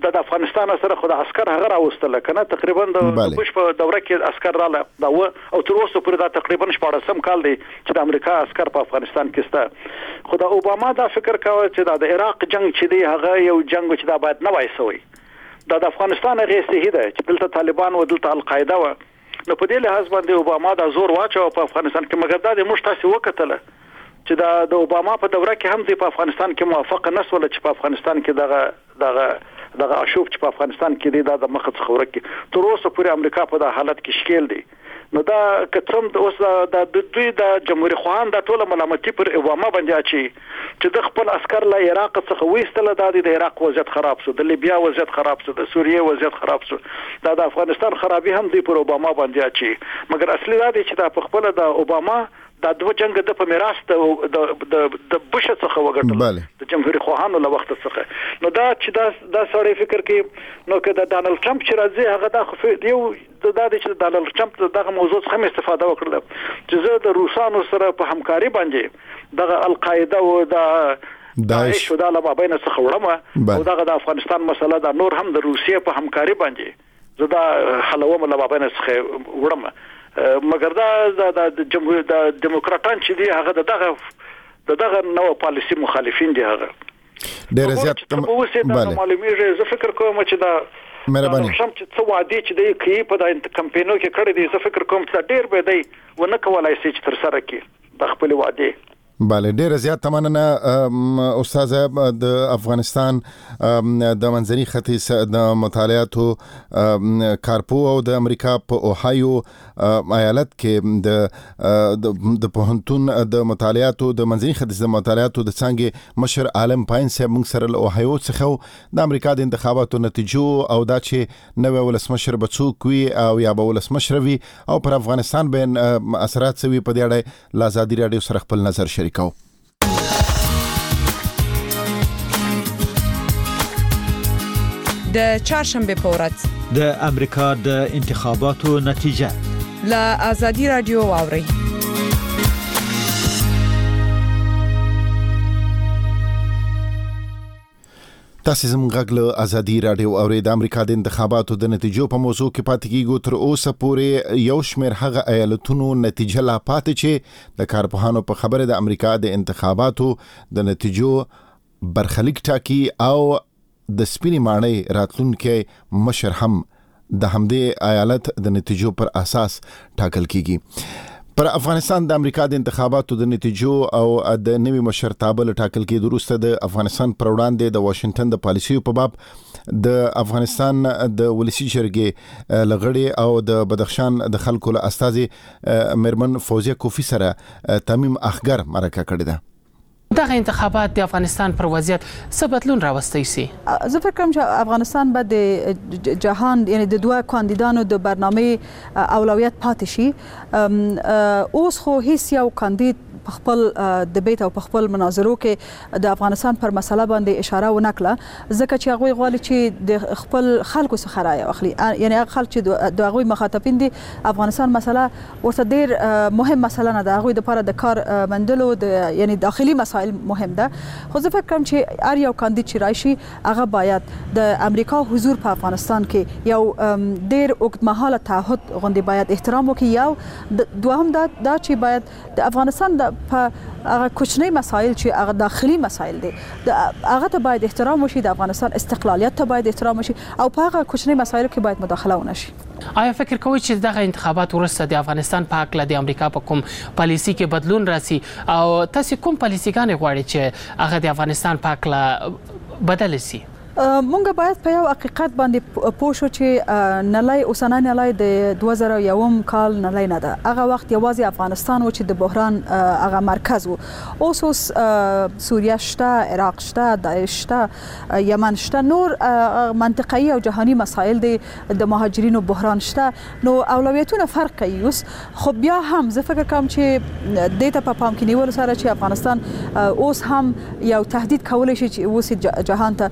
د افغانستان سره خو د عسكر هغه راوستل کنه تقریبا د بوش په دوره کې عسكر رااله دا و او تر اوسه پورې دا تقریبا شپږم کال دی چې د امریکا عسكر په افغانستان کې سته خو د اوباما دا فکر کاوه چې د عراق جنگ چې دی هغه یو جنگ چې دا باید نه وای سوی د افغانستان هغه صحیح ده چې دلته طالبان او دلته القاعده و نو په دې لحاظ باندې اوباما دا زور واچو په افغانستان کې مګر دا د موږ تاسو وکتل چې دا د اوباما په دوره کې هم د افغانستان کې موافقه نسول چې په افغانستان کې دغه دغه دغه اشوب چې په افغانستان کې دی دا د مخ څخه ورکی تر اوسه پورې امریکا په دا حالت کې شکیل دی نو دا کڅم د اوس د دوی د جمهوریت خوان د ټوله ملامتي پر اوباما باندې اچي چې د خپل عسكر له عراق څخه وېستل د عراق وضعیت خراب شو د لیبیا وضعیت خراب شو د سوریه وضعیت خراب شو دا د افغانستان خرابي هم دی پر اوباما باندې اچي مګر اصلي دا دی چې دا په خپل د اوباما دا دوه جنگ د په میراث د د د بوش څخه وګټل د جمهوریت خوانو له وخت څخه نو دا چې دا د سړی فکر کې نو که د ډانلډ ټرمپ چې راځي هغه د خو یو دا د چې ډانلډ ټرمپ دغه موضوع څخه استفاده وکړه چې زه د روسانو سره په همکاري باندې دغه القاعده او د داعش او د لبابین څخه وړم او دغه د افغانستان مسله د نور هم د روسیې په همکاري باندې زه دا حلوم لبابین څخه وړم مګر دا د جمهوریت د دیموکراتان چې دی هغه دغه دغه نو پالیسی مخالفین دي هغه ډیر زیات بله معلومیږي زه فکر کوم چې دا مهرباني شم چې څو وادي چې دی کوي په د کمپاینو کې کړی دی زه فکر کوم چې ډیر به دی ونه کولای شي چې تر سره کې د خپل وادي بله ډیر زیات مننه استاد د افغانستان د منځني ختیځ د مطالعاتو کارپو او د امریکا په اوهایو ایالت کې د د پوهنتون د مطالعاتو د منځني ختیځ د مطالعاتو د څنګه مشر عالم پاین صاحب موږ سره له اوهایو څخه د امریکا د انتخاباتو نتیجو او دا چې نوې ولسمشر بڅوک وي او یا به ولسمشر وي او پر افغانستان به اثرات سوي په دې اړه له ازادي رادیو سره خپل نظر شریک د چهارشنبه په ورځ د امریکا د انتخاباتو نتیجه له ازادي رادیو واوري تاسو زموږ غږ له ازادي رادیو او د امریکا د انتخاباتو د نتیجو په موضوع کې پاتې کیږو تر اوسه پورې یو شمېر هغه ایالتونو نتیجه لا پاتې چې د کارپوهانو په خبره د امریکا د انتخاباتو د نتیجو برخلیک ټاکي او د سپینې ماڼۍ راتلونکي مشر هم د همدې ایالت د نتیجو پر اساس ټاکل کیږي پر افغانستان د امریکا د انتخاباتو د نتیجو او د نوي مشرتابه له ټاکل کېدو وروسته د افغانستان پر وړاندې د واشنگټن د پالیسیو په باب د افغانستان د ولسی جرګې لغړی او د بدخشان د خلکو له استازي مرمن فوزیه کوفی سره تمیم اخګر مرکه کړې ده دغه انتخابات د افغانستان پر وضعیت څه بدلون راوستی سي زه فکر کوم چې افغانستان به د جهان یعنی د دوه کاندیدانو د برنامه اولویت پاتې شي اوس خو هیڅ یو کاندید په خپل دبیټ او په خپل مناظرو کې د افغانستان پر مسله باندې اشاره ونکړه ځکه چې هغه غواړي چې د خپل خلکو څخه رائے واخلي یعنی هغه خلک چې د هغه مخاطبین دي افغانستان مسله ورته ډیر مهم مسله نه ده هغه د لپاره د کار مندلو د یعنی داخلي مسایل مهم ده خو زه فکر کوم چې هر یو کاندید چې راشي هغه باید د امریکا حضور په افغانستان کې یو ډیر اوږدمهاله تعهد غونډه باید احترام وکړي یو دوهم دا چې باید د افغانستان د په هغه کوچنی مسایل چې هغه داخلي مسایل دي هغه ته باید احترام وشي د افغانستان استقلالیت ته باید احترام وشي او په هغه کوچنی مسایلو کې باید مداخله ونشي آیا فکر کوئ چې دغه انتخابات وروسته د افغانستان په حق له د امریکا په کوم پالیسي کې بدلون راسي او تاسو کوم پالیسيګانې غواړئ چې هغه د افغانستان په حق له بدل شي مونږ باید په یو حقیقت باندې پوه شو چې نلای اوسنۍ نلای د دوه زره یوم کال نلای نه ده هغه وخت یوازې افغانستان و چې د بحران هغه مرکز و اوس اوس سوریه شته عراق شته داعش شته یمن شته نور منطقه‌ای او جهانی مسایل دي د مهاجرینو بحران شته نو اولویتونه فرق کوي اوس خو بیا هم زه فکر کوم چې د ته په پام کې نیول سره چې افغانستان اوس هم یو تهدید کولای شي چې اوس جهان ته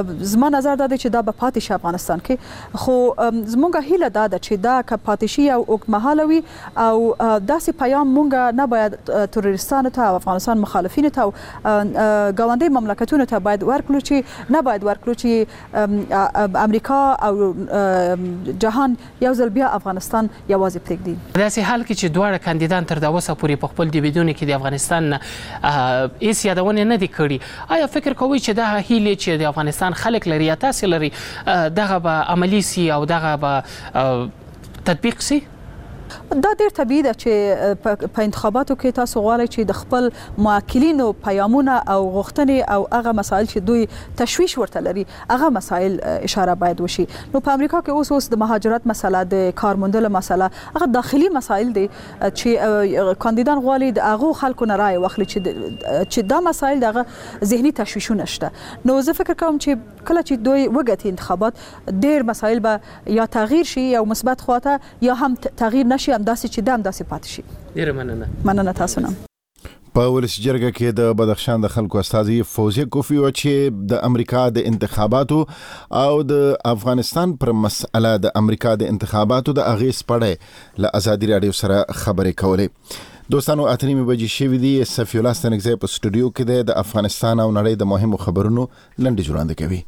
زما نظر دا دی چې دا به پاتې شي افغانستان کې، خو زموږ هیله دا ده چې دا که پاتې شي او اوږدمهاله وي او داسې پیام موږ نه باید تروریستانو ته او افغانستان مخالفینو ته او ګاونډي مملکتونو ته باید ورکړو چې نه باید ورکړو چې امریکا او جهان یو ځل بیا افغانستان یوازې پرېږدي. داسې حال کې چې دواړه کاندیدان تر دا اوسه پورې په خپل ډیبیټونه کې د افغانستان هیڅ یادونه نه دي کړي، آیا فکر کوئ چې دا هیلې چې د افغانستان خلک لري یا تاسې لري دغه به عملي سي او دغه به تطبیق سي؟ دا ډېر طبیعي ده چې په انتخاباتو کې تاسو غواړئ چې د خپل موکلینو پیامونه او غوښتنې او هغه مسایل چې دوی تشویش ورته لري هغه مسایل اشاره باید وشي. نو په امریکا کې اوس اوس د مهاجرت مسله، د کار موندلو مسله، هغه داخلي مسایل دي چې کاندیدان غواړي د هغو خلکو نه رایې واخلي چې چې دا مسایل دغه ذهني تشویشونه شته. نو زه فکر کوم چې کله چې دوی وګټي انتخابات ډېر مسایل به یا تغییر شي یا مثبت خواته یا هم تغییر نشي، همداسې چې دا همداسې پاتې شي. ډېره مننه. مننه تاسو نه. په ولسي جرګه کې د بدخشان د خلکو استازي فوزیه کوفی و چې د امریکا د انتخاباتو او د افغانستان پر مسأله د امریکا د انتخاباتو د اغیز پړې له ازادي رادیو سره خبرې کولې. دوستانو اته نیمې بجې شوې دي. صفی الله ستنګزی په سټوډیو کې د افغانستان او نړۍ د مهمو خبرونو لنډه وړاندې کوي.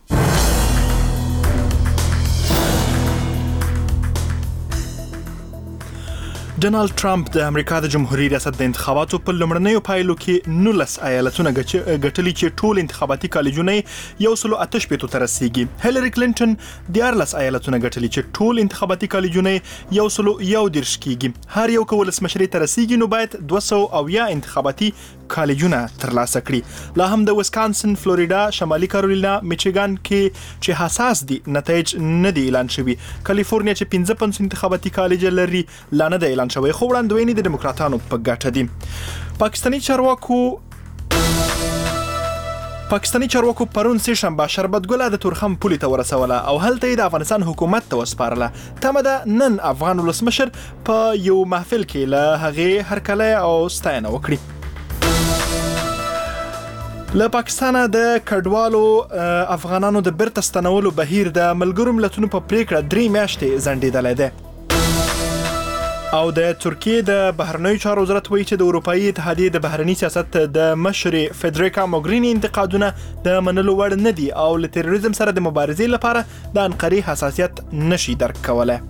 ډونالد ټرمپ د امریکا د جمهوریت ریاست د انتخاباتو په لومړنیو پایلو کې نولس ایالتونه ګټلي چې ټول انتخاباتي کالجونه یو سلو اته شپېتو ته رسیږي. هیلری کلینټن دیارلس ایالتونه ګټلي چې ټول انتخاباتي کالجونه یو سلو یو دېرش کېږي. هر یو که ولسمشرۍ ته رسیږي نو باید دوه سوه اویا انتخاباتي کالجونه ترلاسه کړي. لا هم د ویسکانسن، فلوریدا، شمالي کارولینا، میچیګان کې چې حساس دي نتایج نه دي اعلان شوي. کالیفورنیا چې پنځه پنځوس انتخاباتي کالج لري لا نه دی اعلان شوی، خو وړاندوینې د ډیموکراتانو په ګټه دي. پاکستاني چارواکو پاکستاني چارواکو پرون سه شنبه شربت ګله د تورخم پولې ته ورسوله او هلته د افغانستان حکومت ته وسپارله. تمه ده نن افغان ولسمشر په یو محفل کې له هغې هرکلی او ستاینه وکړي. له پاکستانه د کډوالو افغانانو د بیرته ستنولو بهیر د ملګرو ملتونو په پریکړه درې میاشتې ځنډېدلی دی. او د ترکیې د بهرنیو چارو وزارت وایي چې د اروپایي اتحادیې د بهرني سیاست د مشرې فدریکا موګریني انتقادونه د منلو وړ نه دي او له تروریزم سره د مبارزې لپاره د انقرې حساسیت نشي درک کولی.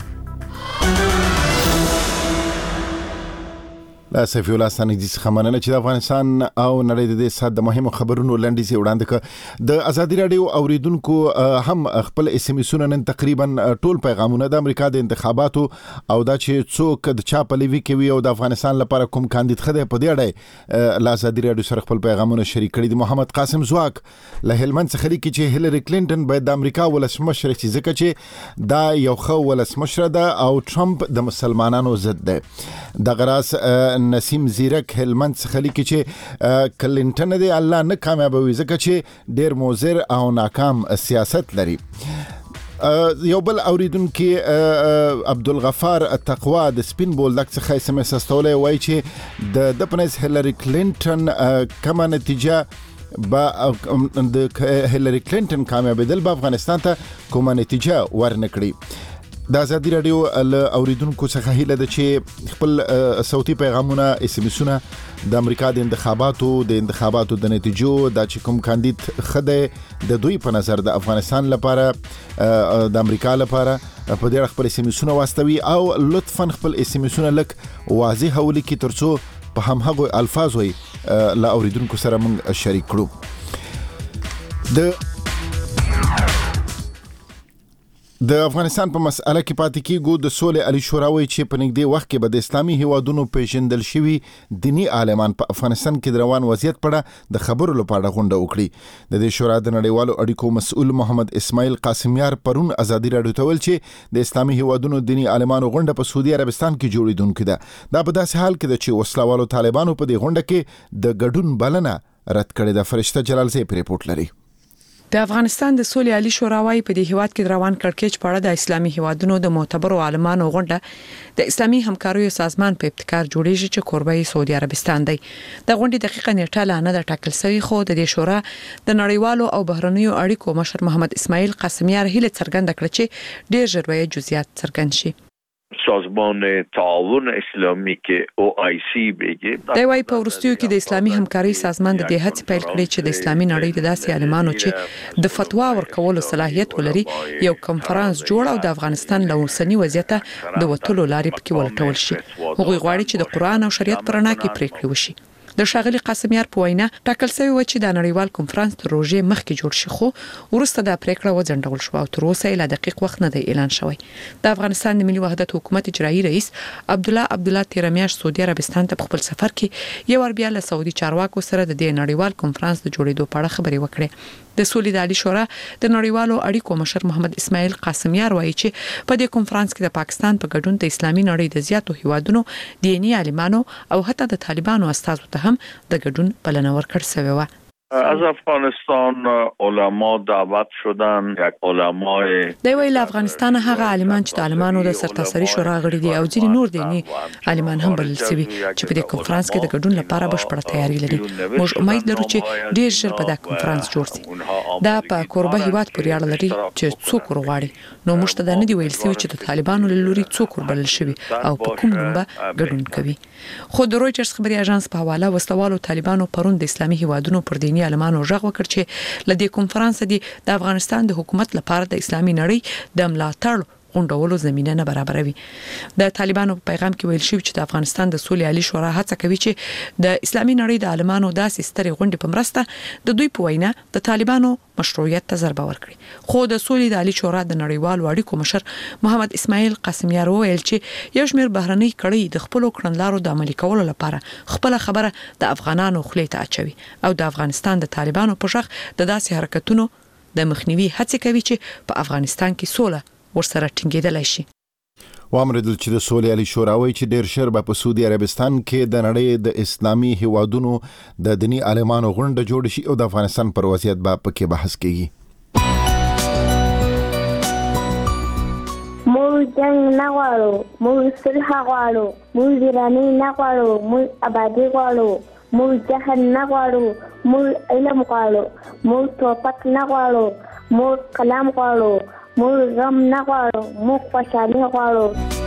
لا صفی الله ستنګزی څخه مننه چې د افغانستان او نړۍ د دې سات د مهمو خبرونو لنډیز وړاندې کړ. د ازادي رادیو اوریدونکو هم خپل اس ام اسونه نن تقریبا ټول پیغامونه د امریکا د انتخاباتو او دا چې څوک د چا په لیوي کوي او د افغانستان لپاره کوم کاندید خدای په دې اړه له ازادي رادیو سره خپل پیغامونه شریک کړي دي. محمد قاسم زواک له هلمند څخه لیکي چې هیلری کلینټن باید د امریکا ولسمشر شي ځکه چې دا یو ښه ولسمشر ده او ټرمپ د مسلمانانو ضد ده. د غراس نسیم زیرک هلمند څخه لیکي چې کلینټن دی الله نه کامیابوي ځکه چې ډیر موزر او ناکام سیاست لري. یو بل اوریدونکو عبدالغفار تقوا د سپین بولدک څخه اس ام اس استولې وایي چې د دپنس هیلری کلینټن کومه نتیجه با د هیلری کلینټن کامیابیدل په افغانستان ته کومه نتیجه ورنکړي. د ازادي رادیو له اوریدونکو څخه هیله ده چې خپل صوتي پیغامونه اس ام اسونه د امریکا د انتخاباتو د انتخاباتو د نتیجو دا چې کوم کاندید خدای د دوی په نظر د افغانستان لپاره د امریکا لپاره په دې خپل اس ام اسونه واستوي او لطفا خپل اس ام اسونه لک واضح ولیکي ترڅو په همغه الفاظ وي له اوریدونکو سره موږ شریک کړو. د د افغانستان په مسأله کې پاتې کېږو. د سولې علي شورا وایي چې په نږدې وخت کې به د اسلامي هیوادونو پیژندل شوي دینی عالمان په افغانستان کې د روان وضعیت په اړه د خبرو لپاره غونډه وکړي. د دې شورا د نړیوالو اړیکو مسؤل محمد اسماعیل قاسمیار پرون ازادي رادیو ته ویل چې د اسلامي هیوادونو دینی عالمانو غونډه په سعودي عربستان کې جوړیدونکې ده. دا په داسې حال کې ده چې وسلوالو طالبانو په دې غونډه کې د ګډون بلنه رد کړې ده. فرشته جلال زی په ریپورت لري. د افغانستان د سولې عالی شورا وايي په دې هیواد کې روان کړکېچ په اړه د اسلامي هیوادونو د معتبرو عالمانو غونډه د اسلامي همکاریو سازمان په ابتکار جوړیږي چې کوربه یې سعودي عربستان دی د غونډې دقیقه نیټه لا نه د ټاکل شوی خو د دې شورا د نړیوالو او بهرنیو اړیکو مشر محمد اسماعیل قاسمیار هیله څرګنده کړه چې ډېر ژر به جزئیات څرګند شي. سازمان تعاون اسلامی کې او آی سی بګي دا وايي په ورستیو کې د اسلامي همکاري سازمان د دې هڅې پیل کړې چې د اسلامي نړۍ د داسې عالمانو چې د فتوا ورکولو صلاحیت ولري یو کنفرانس جوړ او د افغانستان له اوسنی وضعیت د وټولو لارې پکې ولټول شي. هغوی غواړي چې د قران او شریعت پر رڼا کې پریکړې وشي. د شاغلي قاسمیار په وینا ټاکل شوی و چې د نړیوال کنفرانس تر روزې مخکې جوړ شي خو ورسته د پریکړه وځنډول شو او تر اوسه لا دقیق وخت نه دی اعلان شوی. د افغانستان د ملي وحدت حکومت اجرایی رئیس عبد الله عبد الله تیرمیاش سعودي عربستان ته خپل سفر کې یو ور بیا له سعودي چارواکو سره د دې نړیوال کنفرانس د جوړېدو په اړه خبرې وکړې. د سولې د عالی شورا د نړیوالو اړیکو مشر محمد اسماعیل قاسمیار وایي چې په دې کنفرانس کې د پاکستان په ګډون د اسلامي نړۍ د زیاتو هیوادونو دینی عالمانو او حتی د طالبانو استازو ته هم د ګډون بلنه ورکړل شوې و. از افغانستان علما دعوت شدن یک علمای دی ویل افغانستان هغه عالمان چې د عالمانو د سرتاسري شورا غړي دي او ځینې نور دیني عالمان هم بلل شوي چې په دې کنفرانس کې د ګډون لپاره بشپړه تیاری لري. موږ امید لرو چې ډیر ژر په دا کنفرانس جوړ شي. دا په کوربه هیواد پورې اړه لري چې څوک ورغواړي. نو موږ ته دا نه دی ویل شوی چې د طالبانو له لوري څوک وربلل شوي او په کوم نوم به ګډون کوي. خو د رويټرز خبري اژانس په حواله وسلوالو طالبانو پرون د اسلامي هیوادونو پر دینی عالمانو ژغ وکړ چې لدې کنفرانس دی د افغانستان د حکومت لپاره د اسلامي نړۍ د ملاتړ غونډولو زمينه نه برابروي. د طالبانو په پیغام کې ویل شوی چې د افغانستان د سولې عالی شورا هڅه کوي چې د اسلامي نړۍ د عالمانو داسې سترې غونډې په مرسته د دوی په وینا د طالبانو مشروعیت ته ضربه ورکړي. خو د سولې د عالی شورا د نړیوالو اړیکو مشر محمد اسماعیل قاسمیار وویل چې یو شمېر بهرنۍ کړۍ د خپل کړنلارو د عملي کولو لپاره خپل خبره د افغانانو خلې ته اچوي او د افغانستان د طالبانو په شخ د داسې حرکتونو د مخنیوي هڅه کوي چې په افغانستان کې سوله ورسره ټینګېدلای شي. وامردل چې د سولې عالی شورا وايي چې ډېر ژر به په سعودي عربستان کې د نړۍ د اسلامي هیوادونو د دینی عالمانو غونډه جوړ شي او د افغانستان پر وضعیت به پکې بحث کیږي. موږ جنگ نه غواړو، موږ صلح غواړو، موږ ویراني نه غواړو، موږ آبادي غواړو، موږ جهل نه غواړو، موږ علم غواړو، موږ توپک نه غواړو، موږ قلم غواړو، موږ غم نه غواړو، موږ خوشحالي غواړو.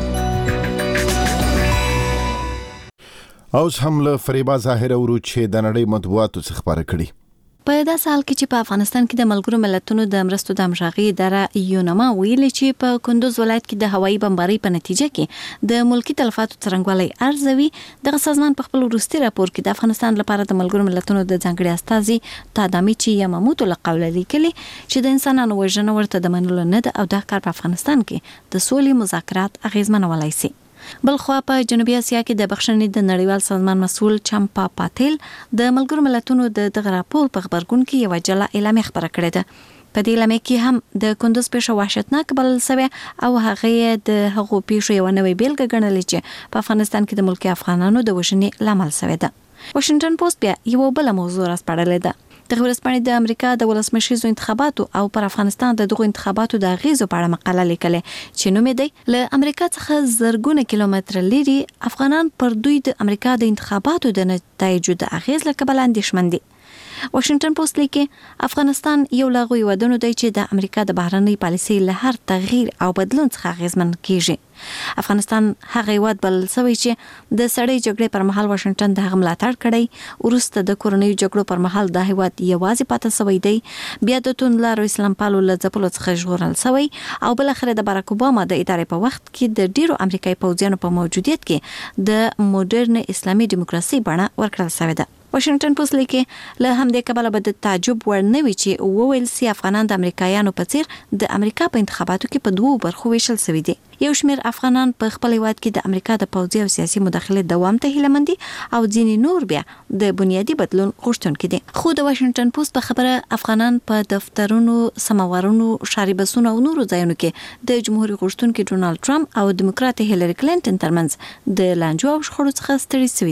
اوس هم له فریبا ظاهر ورو چې د نړۍ مطبوعاتو څخه خبره کړي. په داسې حال کې چې په افغانستان کې د ملګرو ملتونو د مرستو د همغږۍ اداره یونما ویلي چې په کندوز ولایت کې د هوایي بمبارۍ په نتیجه کې د ملکی تلفاتو څرنګوالی ارزوي. دغه سازمان په خپل وروستي راپور کې د افغانستان لپاره د ملګرو ملتونو د ځانګړي استازي تادامیچی یاماموتو له قوله لیکلي چې د انسانانو وژنه ورته د منلو نه ده او دا کار په افغانستان کې د سولې مذاکرات اغیزمنولای شي. بلخوا په جنوبي اسیا کې د بخښنې د نړیوال سازمان مسؤل چمپا پاتل د ملګرو ملتونو د دغه راپور په خبرګون کې یو جلا اعلامیه خبره کړې ده. په دې اعلامیه کې هم د کندوز پیښه وحشتناک بلل شوی او هغه د هغو پیښو یو نوې بیلګه ګڼلې چې په افغانستان کې د ملکی افغانانو د وژنې لامل شوی ده. واشنگټن پوسټ بیا یو بل موضوع راسپړلې ده. د ورځپاڼې د امریکا د ولسمشریزو انتخاباتو او پر افغانستان د دغو انتخاباتو د اغیزو په اړه مقاله لیکلې چې نوم یې دی له امریکا څخه زرګونه کیلومتر لري افغانان پر دوی د امریکا د انتخاباتو د نتایجو د اغیز له کبله اندېښمن دي. واشنگټن پوسټ لیکي افغانستان یو له هغو هیوادونو دی چې د امریکا د بهرنۍ پالیسۍ له هر تغییر او بدلون څخه اغیزمن کیږي. افغانستان هغه هیواد بلل شوی چې د سړې جګړې پر مهال واشنگټن د هغه ملاتړ کړی. وروسته د کورنیو جګړو پر مهال دا هیواد یوازې پاتې شوی دی. بیا د توندلارو اسلام پالو له ځپلو څخه ژغورل شوی او بل اخر د باراک اوباما د ادارې په وخت کې د ډیرو امریکایي پوځیانو په موجودیت کې د موډرن اسلامي دیموکراسي بڼه ورکړل شوې ده. واشنگټن پوسټ لیکي له همدې کبله به د تعجب وړ نه وي چې وویل سي افغانان د امریکایانو په څیر د امریکا په انتخاباتو کې په دوو برخو ویشل شوي دي. یو شمېر افغانان په خپل هیواد کې د امریکا د پوځي او سیاسي مداخلې دوام ته هیله مند دي او ځینې نور بیا د بنیادي بدلون غوښتونکي دي. خو د واشنگټن پوسټ په خبره افغانان په دفترونو، سماوارونو، شاري بسونو او نورو ځایونو کې د جمهوریت غوښتونکي ډونالد ټرمپ او دیموکرات هیلری کلینټن ترمنځ د لانجو او شخړو څخه ستړي شوي دي.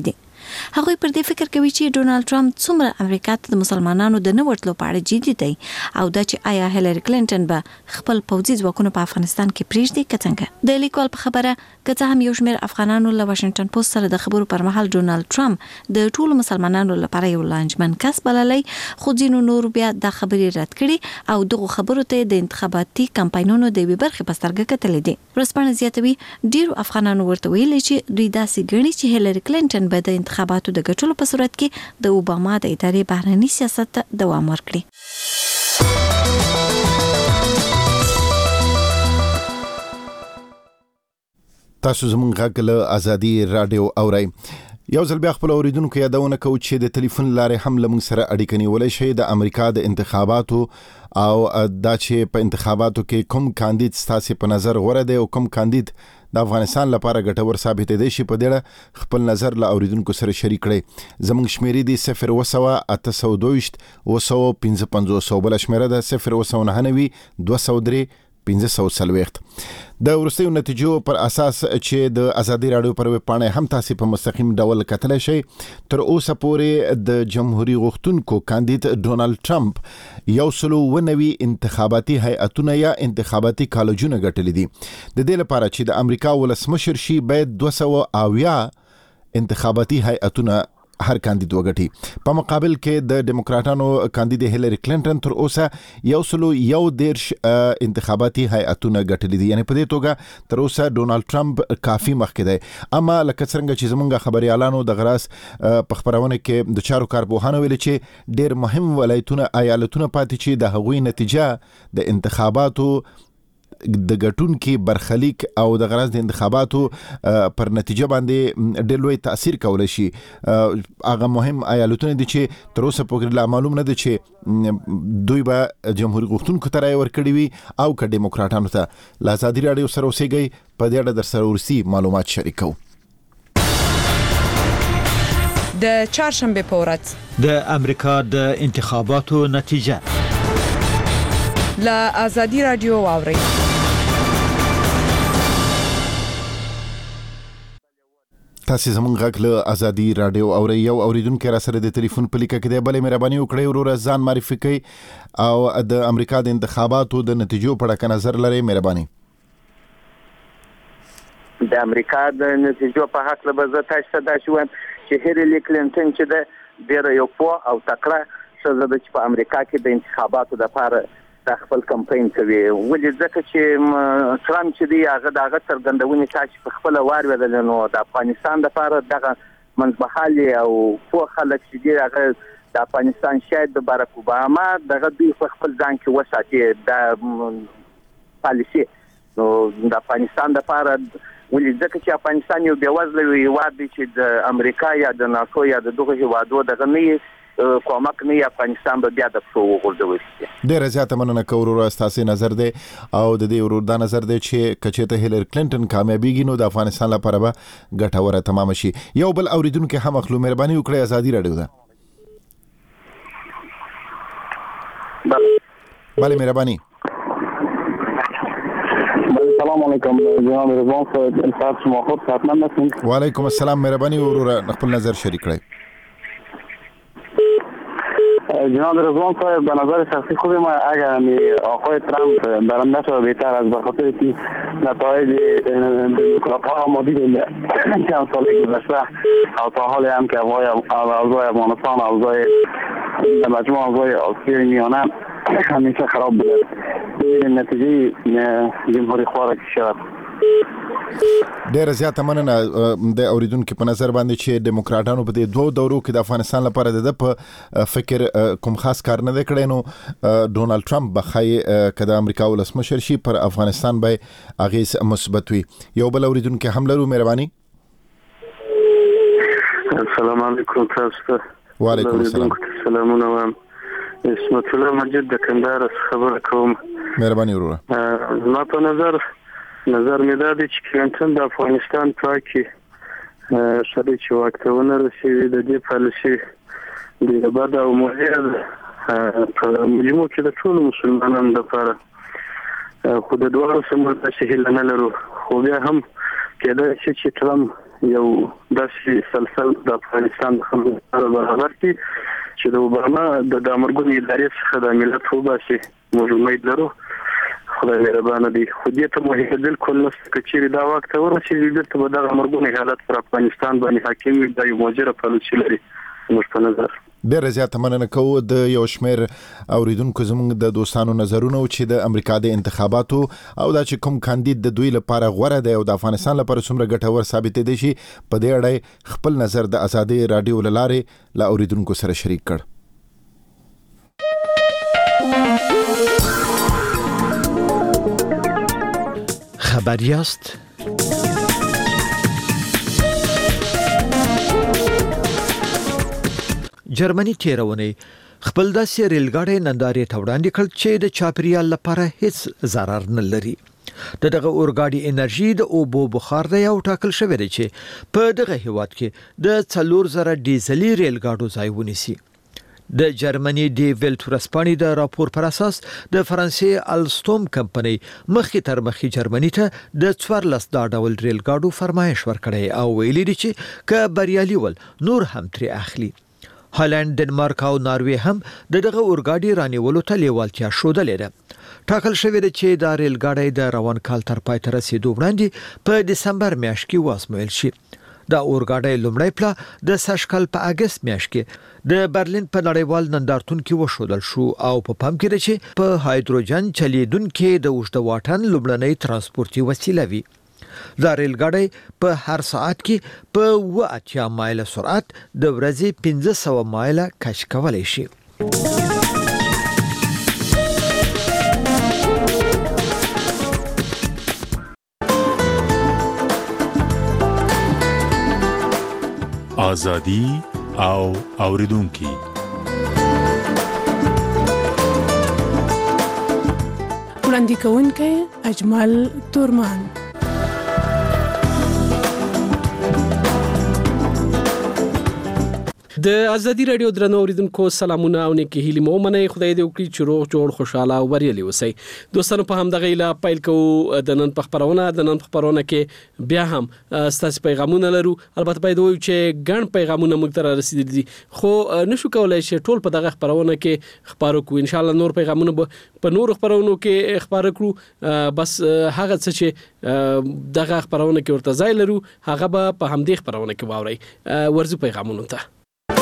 هغوی پر دې فکر کوي چې ډونالد ټرمپ څومره امریکا ته د مسلمانانو د نه ورتلو په اړه جدي دی او دا چې آیا هیلری کلینټن به خپل پوځي ځواکونه په افغانستان کې پریږدي که څنګه. د لیکوال په خبره که څه هم یو شمېر افغانانو له واشنگټن پوسټ سره د خبرو پر مهال ډونالد ټرمپ د ټولو مسلمانانو لپاره یو لانجمن کس بللی، خو ځینو نور بیا دا خبرې رد کړي او دغه خبرو ته د انتخاباتي کمپاینونو د یوې برخې په سترګه کتلې دي. ورځپاڼه زیاتوي ډیرو افغانانو ورته ویلي چې دوی داسې ګڼي چې هیلری کلینټن به د انتخاباتو د ګټلو په صورت کې د اوباما د ادارې بهرني سیاست ته دوام ورکړي. تاسو زموږ غږ له ازادي رادیو اورئ. یو ځل بیا خپل اوریدونکو یادونه کوو چې د ټلیفون لارې هم له موږ سره اړیکه نیولی شئ. د امریکا د انتخاباتو او دا چې په انتخاباتو کې کوم کاندید ستاسې په نظر غوره دی او کوم کاندید د افغانستان لپاره ګټور ثابت دی شي په دې خپل نظر له اوریدونکو سره شریک کړئ. زموږ شمیرې دي صفر اوه سوه اته سوه دویشت اوه سوه پنځه پنځوس، بله شمیره ده صفر اوه سوه نهه نوي دوه سوه درې پنځه سوه څلوېښت. د وروستیو نتیجو پر اساس چې د ازادي رادیو پر ویب پاڼه هم تاسو په مستقیم ډول کتلی شئ. تر اوسه پورې د جمهوریت غوښتونکو کاندید ډونالد ټرمپ یو سلو و نوي انتخاباتي هیئتونه یا انتخاباتي کالجونه ګټلي دي. د دې لپاره چې د امریکا ولسمشر شي باید دوه سوه اویا انتخاباتي هیئتونه هر کاندید وګټي. په مقابل کې د ډیموکراټانو کاندید هیلری کلینټن تر اوسه یو سلو یو دیرش انتخاباتي هیئتونه ګټلي دي. یعنی په دې توګه تر اوسه ډونالد ټرمپ کافي مخکې دی. اما لکه څنګه چې زمونږ خبريالانو د غراس په خبرونه کې د چارو کارپوهانو ویل چې ډیر مهم ولایتونه ایالتونه پاتې چې د هغوی نتیجه د انتخاباتو د ګټونکي برخلیک او د غرض د انتخاباتو پر نتیجه باندې ډېر لوی تاثیر کولی شي. هغه مهم ایالتونه دي چې تر اوسه پورې لا معلوم نه دي چې دوی به جمهوریت غوښتونکو ته رایه ورکړي وي او که ډیموکراټانو ته. له ازادي راډیو سره اوسېږئ، په دې اړه در سره وروستي معلومات شریکوو. د چهارشنبه په ورځ د امریکا د انتخاباتو نتیجه له ازادي راډیو واورئ. تاسو زموږ غږ له ازادي راډیو اورئ. یو اوریدونکو را سره د ټلیفون په لیکه کې دی. بلې مهرباني وکړئ وروره ځان معرفي کړئ او د امریکا د انتخاباتو د نتیجو په اړه نظر لرئ. مهرباني. د امریکا د نتیجو په حق له زه تاسو ته دا شوم چې هیلری کلینټن چې د ډیر یو پوه او تکړه ښځه ده چې په امریکا کې د انتخاباتو لپاره د خپل کمپاین کوي. ولې ځکه چې ټرمپ چې دی هغه د هغه څرګندونې تاسو په خپل وار ودل نو د افغانستان لپاره دغه منځمهالي او پوه خلک چې دی هغه د افغانستان شاید د باراک اوباما دغه دوی په خپل ځان کې وساتي د پالیسي نو د افغانستان لپاره. ولې ځکه چې افغانستان یو بېوزله هیواد دی چې د امریکا یا د ناتو یا د دغه هیوادو دغه نه کومک نه افغانستان به بیا د څو وګورځول شي. ډېر زیاته مننه کوم ورور تاسو نظر دی او د دې ورور دا نظر دی چې کچته هیلری کلینټن کامیابیږي نو د افغانستان لپاره به ګټوره تمام شي. یو بل اوریدونکو هم خپل مهرباني وکړئ. ازادي راډیو ده. بله مهرباني. السلام علیکم جناب رضوان صاحب. تاسو مو خو ساتنه نشئ. وعلیکم السلام. مهرباني ورور خپل نظر شریک کړئ. جناب رضوان صاحب به نظر شخصی خود ما اگر همی آقای ترامپ برنده شد بهتر از بخاطر که نتایج دموکرات ها ما دیدیم چند سالی گذشته او تا حال هم که اوضاع افغانستان اوضاع مجموع اوضاع آسیای میانه همیشه خراب بوده. ببینیم نتیجه جمهوری خواه را که شد. ډېر زیاته مننه د اوریدونکو په نظر باندې چې ډیموکراټانو په دې دوه دورو کې د افغانستان لپاره د په فکر کوم خاص کار نه کړی. نو ډونالد ټرمپ بخای کده امریکا ولسمشر شي پر افغانستان به اغیز مثبت وي. یو بل اوریدونکو هم لرو. مهرباني. السلام علیکم تاسو. وعلیکم السلام. سلامونه وایم. اسمت الله مجید د کندهار خبر کوم. مهرباني وروره. ما په نظر نظر می دادی چې کلینټن د افغانستان پاکي شری چې واکتونه رسېږي د دې پالیسي د بعد او مهمه په مجموع کې د ټول مسلمانانو لپاره خو د دوه سمون په شهیل نه لرو. خو بیا هم کله چې ټرمپ یو داسې سلسل د افغانستان د خلکو لپاره برابر کړي چې د اوباما د دامرګونې ادارې څخه د ملت وباسي. موږ امید لرو خدای مهربانه دی. خو دې ته مو بالکل نشته که چیرې دا واک ته ورسېږي بېرته به دغه مرګونی حالت پر افغانستان باندې حاکم وي. دا یو مؤجره پالیسي لري زموږ په نظر. ډېره زیاته مننه کوو د یو شمېر اوریدونکو زموږ د دوستانو نظرونه چې د امریکا د انتخاباتو او دا چې کوم کاندید د دوی لپاره غوره دی او د افغانستان لپاره څومره ګټور ثابتېدی شي په دې اړه خپل نظر د ازادي رادیو له لارې له اوریدونکو سره شریک کړ. خبر یاست؟ جرمني تیرونی خپل داسې ریلګاډي نندارې ته وړاندې کړ چې د چاپیریال لپاره هیڅ ضرر نه لري. دغه اورګاډي انرژي د اوبو بخار دی او ټاکل شوی دی چې په دغه هیواد کې د څلور زره ډیزلي ریلګاډو ځای ونیسي. د جرمني دی ویلت ورسپاني د راپور پر اساس د فرانسې الستوم کمپنۍ مخکې تر مخکې جرمني ته د څوارلس دا ډول ریلګاډو فرمایش ورکړی او ویلي دي چې که بریالي ول نور هم ترې اخلي. هالند، ډنمارک او ناروې هم دغه اورګاډي رانیولو ته لیوالتیا ښودلې ده. ټاکل شوی دی چې دا ریلګاډي د روان کال تر پای ته رسیدو وړاندې په دسمبر میاشت کې وازمویل شي. دا اورګاډي لومړی پلا د سږکال په اگست میاشت کې د برلین په نړیوال نندارتون کې وښودل شو او په پام کې ده چې په هایدروجن چلیدونکو د اوږده واټن لومړنۍ ترانسپورتي وسیله وي. دا ریلګاډي په هر ساعت کې په اوه اتیا مایل سرعت د ورځې پنځه سوه مایل کش کولی شي. آزادی او اوریدونکي. وړاندې کوونکی اجمل تورمان. د ازادي رادیو درنو اوریدونکو سلامونه او نیکی هیله مو منئ. خدای دې وکړي چې روغ جوړ خوشاله او بریالي اوسئ. دوستانو په همدغه ایله پیل کوو د نن په خبرونه د نن په خبرونه کې بیا هم ستاسو پیغامونه لرو. البته باید وایو چې ګڼ پیغامونه موږ ته رسیدلي دي خو نشو کولای چې ټول په دغه خبرونه کې خبرو کوو. ان شاء الله نور پیغامونه په نور خبرونو کې خبرو کړو. بس هغه څه چې دغه خبرونه کې ورته ځای لرو هغه به په همدې خبرونه کې واورئ. ورزو پیغامونو ته.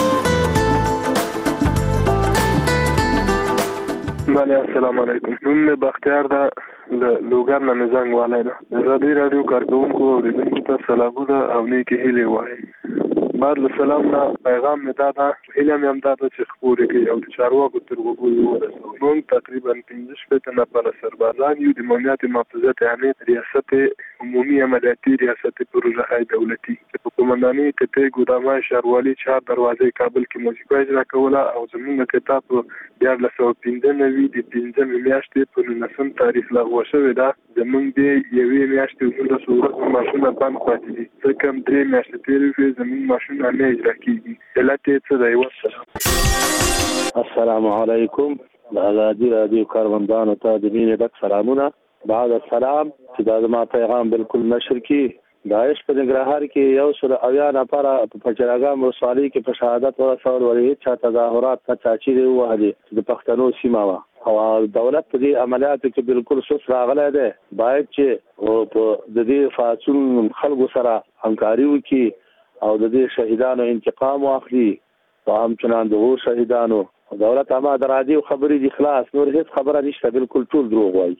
بله السلام علیکم. نوم مې بختیار ده د لوګر نه مې زنګ والی ده. د ازادي راډیو کارکوونکو اورېدونکو ته سلامونه او نیکې هیلې وایم. بعد له سلام نه پیغام مې دا ده هیله مې هم دا ده چې خپورې کوي او د چارواکو تر غوږو یې ورسوي. موږ تقریبا پنځه شپېته نفره سربازان یو د امنیت محافظت عامې ریاست عمومي عملیاتي ریاست پروژه های دولتي په قومندانۍ کتې ګودامای ښاروالي چهار دروازې کابل کې وظیفه اجرا کوله او زموږ کتاب په دیارلس سوه پنځه نوي د پنځمې میاشتې په نولسم تاریخ لغوه شوې ده. زموږ د یوې میاشتې نولس ورځو معاشونه بند پاتې دي. ځکه هم درې میاشتې تېرې شوې زموږ معاشونه نه اجرا کېږي. علت یې څه دی؟ والسلام. السلام علیکم. د ازادي راډیو کاروندانو ته د مینې ډک سلامونه. بعد السلام چې دا زما پیغام بالکل نشر کړي. د عشق په ننګرهار کې یو سل اویا نفره په پچراګام ولسوالۍ کې په شهادت ورسول ورې چې تظاهرات ته چاچیرې ووهلې د پښتنو سیمه وه او دولت په دې عملیاتو کې بالکل سست راغلی دی. باید چې په د دې فاڅون خلکو سره همکاري وکړي او د دې شهیدانو انتقام واخلي او همچنان دغو شهیدانو دولت اما د راډیو خبرې دي خلاص نور هیڅ خبره نشته. بالکل ټول دروغ وایي.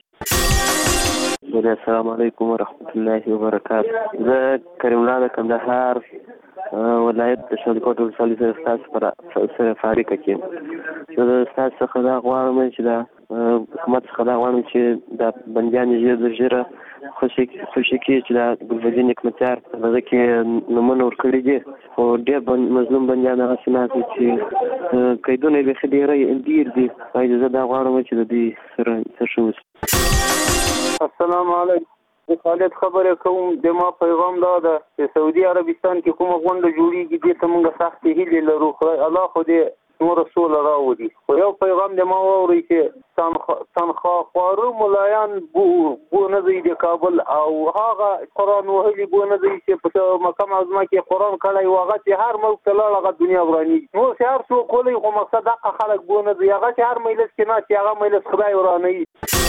السلام علیکم ورحمت الله وبرکاته. زه کریم الله د کندهار ولایت د شلکوټ ولسوالۍ سره ستاسو سره فاریقه کې زه د ستاسو څخه دا غواړم چې دا حکومت څخه دا غواړم چې دا بندیان ژر تر ژره خوشي خوشي کړي چې دا ګلبدین حکمتیار په دغه کې نومونه ورکړي دي خو ډېر مظلوم بندیان هغسې ناست دي چې قیدونه یې بیخي ډېر ډېر دي. باید زه دا غواړم چې د دوی سره څه ښه وشي. السلام علیکم. د خالد خبره کوم. د ما پیغام دا ده چې سعودي عربستان کې کومه غونډه جوړیږي دې ته موږ سختې هیلې لرو. خدای الله خو دې نور سوله راوړي. خو یو پیغام د ما واوري چې تنخوا خوارو ملایان بو بو نه دی د کابل او هغه قرآن وهلي بو نه دی چې په مکه معظمه کې قرآن کړی واغه چې هر ملک ته لاړه دنیا ورانی نو هر څو کولی خو مقصد هغه خلک بو نه دی هغه چې هر مجلس کې نه چې هغه مجلس خدای ورانی.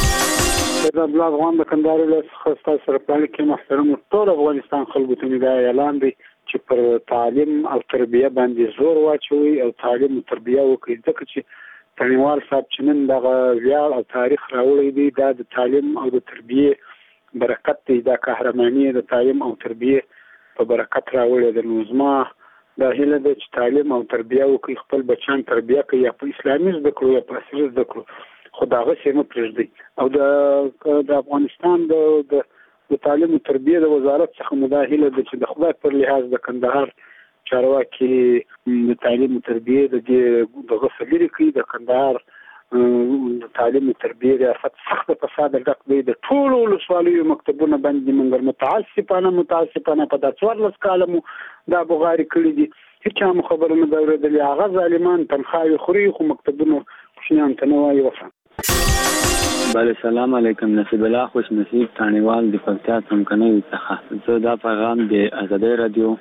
د بل افغان د کندهار له خسته سره په کې محترم ټول افغانستان خلکو ته دا اعلان دی چې پر تعلیم او تربیه باندې زور واچوي او تعلیم او تربیه وکړي ځکه چې تنوال صاحب چې نن دغه ویاړ او تاریخ راوړی دی دا د تعلیم او د تربیه برکت دی دا قهرمانی د تعلیم او تربیه په برکت راوړی دی. نو زما دا هیله ده چې تعلیم او تربیه وکړي خپل بچان تربیه کوي یا په اسلامي زده کړو یا په عصري زده کړو خو دا هغه څه نه پرېږدي او د د افغانستان د د تعلیم او تربیه د وزارت څخه مداهله ده چې د خدای پر لحاظ د کندهار چارواکي د تعلیم او تربیه د دې د غفلت کوي د کندهار د تعلیم او تربیه ریاست سخت فساد ډک دی د ټول ولسوالیو مکتبونه باندې منګر متعصبانه متعصبانه په داسې ورلس کالمو دا بغاری کړی دي هیڅ هم خبره نه اوریدلې هغه ظالمان تنخواهي خوري خو مکتبونه کوشنیان ته نه وایي وفا. بله سلام علیکم. نصیب الله خوش نصیب تانیوال د پکتیا څمکنۍ څخه زه دا پیغام د ازادۍ رادیو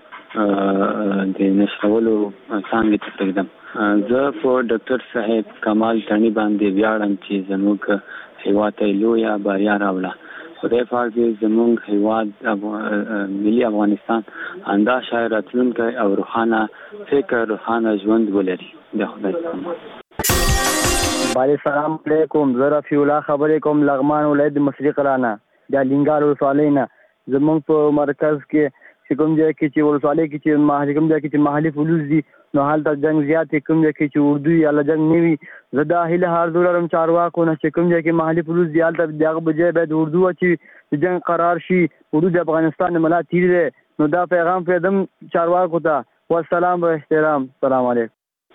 د نشرولو څنګه ته پرېږدم. زه په ډاکټر صاحب کمال تڼي باندې ویاړم چې زموږ هیواد ته لویه بریا راوړه. خدای پاک دې زموږ هیواد ملي افغانستان انده شاید راتلونکی او روښانه فکر روښانه ژوند ولري. د خدای څخه باندې سلام علیکم. زه رفیع الله خبرې کوم لغمان ولایت مشرق رانه د لینګال ولسوالۍ نه. زموږ په مرکز کې چې کوم ځای کې چې ولسوالۍ کې چې محلي کوم ځای کې چې محلي پولیس دي نو هلته جنګ زیات کوم ځای کې چې اردو یا جنګ نه وي. زه دا هیله هر دورم چارواکو نه چې کوم ځای کې محلي پولیس دی هلته دغه بجې باید اردو چې جنګ قرار شي. اردو د افغانستان ملا تیر دی نو دا پیغام پیدم چارواکو ته. والسلام و احترام. السلام علیکم.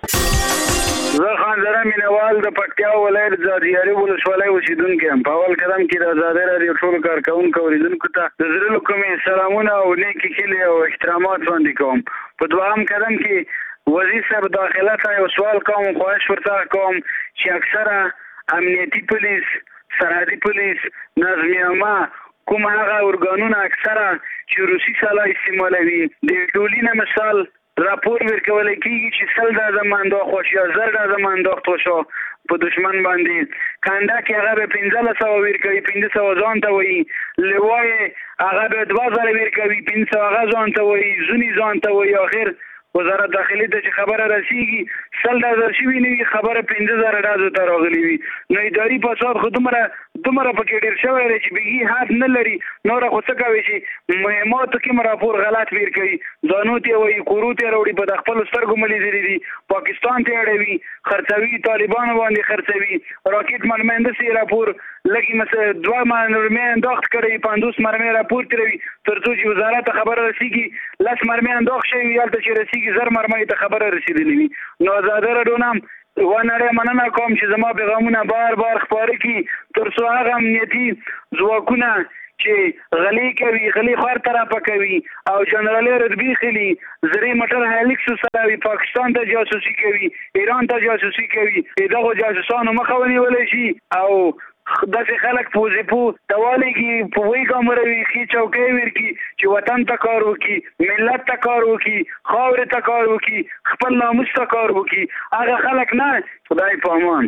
زه خان زره مینوال د پکتیا ولایت زادیاري ولسوالۍ اوسیدونکی یم. په اول قدم کې د ازادۍ راډیو ټولو کارکوونکو اوریدونکو ته د زړه له کومې سلامونه او نیکې هیلې او احترامات وړاندې کوم. په دوهم قدم کې وزیر صاحب داخله ته یو سوال کوم خواهش ورته کوم چې اکثره امنیتي پولیس سرحدي پولیس نظمیه عامه کوم هغه ارګانونه اکثره چې روسي سالا استعمالوي د ټولینه مثال راپور ورکول کیږي چې سل د زمانده خوش یا زر د زمانده خوش په دشمن باندې کاندا کې هغه به پنځه سو ورکوي پنځه سو ځان ته وایي لوی هغه به دوه زره ورکوي پنځه سو هغه ځان ته وایي زونی ځان ته وایي اخر وزارت داخلي ته چې خبره رسیږي سل د شوی نه خبره پنځه زره راځو ته راغلی وي. نو اداري فساد خو دومره دومره پکې ډیر شوی دی چې بيګي حد نه لري. نور خو څه کوي چې مهمات کې راپور غلط ویر کوي ځانو ته وایي کورو ته وروړي په خپل سترګو ملي دي پاکستان ته اړوي خرڅوي طالبان باندې خرڅوي راکټ منمنده سي راپور لکه مثلا دوه مرمۍ انداخت کړي پاندوس مرمۍ راپور کوي ترڅو چې وزارت خبره رسیږي لاس مرمۍ انداخت شي یالته چې رسیږي زر مرمۍ ته خبره رسیدلې وي. نو آزاده راډیو نام ونړۍ مننه کوم چې زما پیغامونه بار بار خپاره کی ترڅو هغه امنیتي ځواکونه چې غلي کوي غلي خور طرفه کوي او جنرال رتبی خلی زری موټر هلیکس سره پاکستان ته جاسوسي کوي ایران ته جاسوسي کوي دغه جاسوسانو مخاوني ولې شي او داسې خلک پوزې پو دوالی کې په وی کامروي کې چوکۍ ورکی چې وطن ته کار وکړي ملت ته کار وکړي خاورې ته کار وکړي خپل ناموس ته کار وکړي هغه خلک نه. خدای په امان.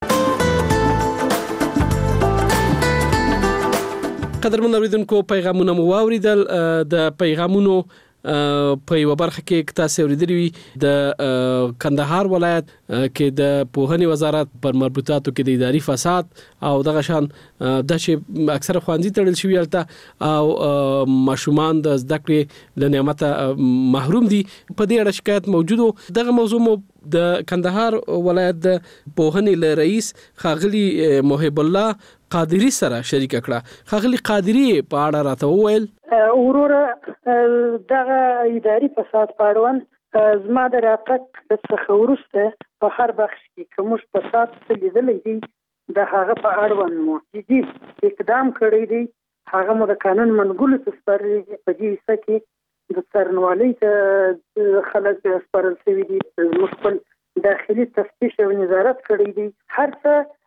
قدرمن اوریدونکو پیغامونه مو واوریدل. د پیغامونو په یو برخه کې تاسو اوریدلی وي د کندهار ولایت کې د پوهنې وزارت پر مربوطاتو کې د اداري فساد او دغه شان د چې اکثره خوندې تړل شوی الته او ماشومان د زده کړې له نعمت محروم دي. په دې اړه شکایت موجودو. دغه موضوع مو د کندهار ولایت د پوهنې له رئیس خاغلی محب الله قادری سره شریک کړه. خاغلی قادری په اړه راته وویل وروره دغه اداري فساد پاړون زما د راپک د څخه ورسته په هر بخش کې کوم فساد لیدلې دي د هغه په اړوند مو چې اقدام کړی دی هغه مو د قانون منګولو څخه په دې څه کې د څرنوالۍ ته خلک سپارل شوي دي. مخکل داخلي تفتیش او نظارت کړی دی. هر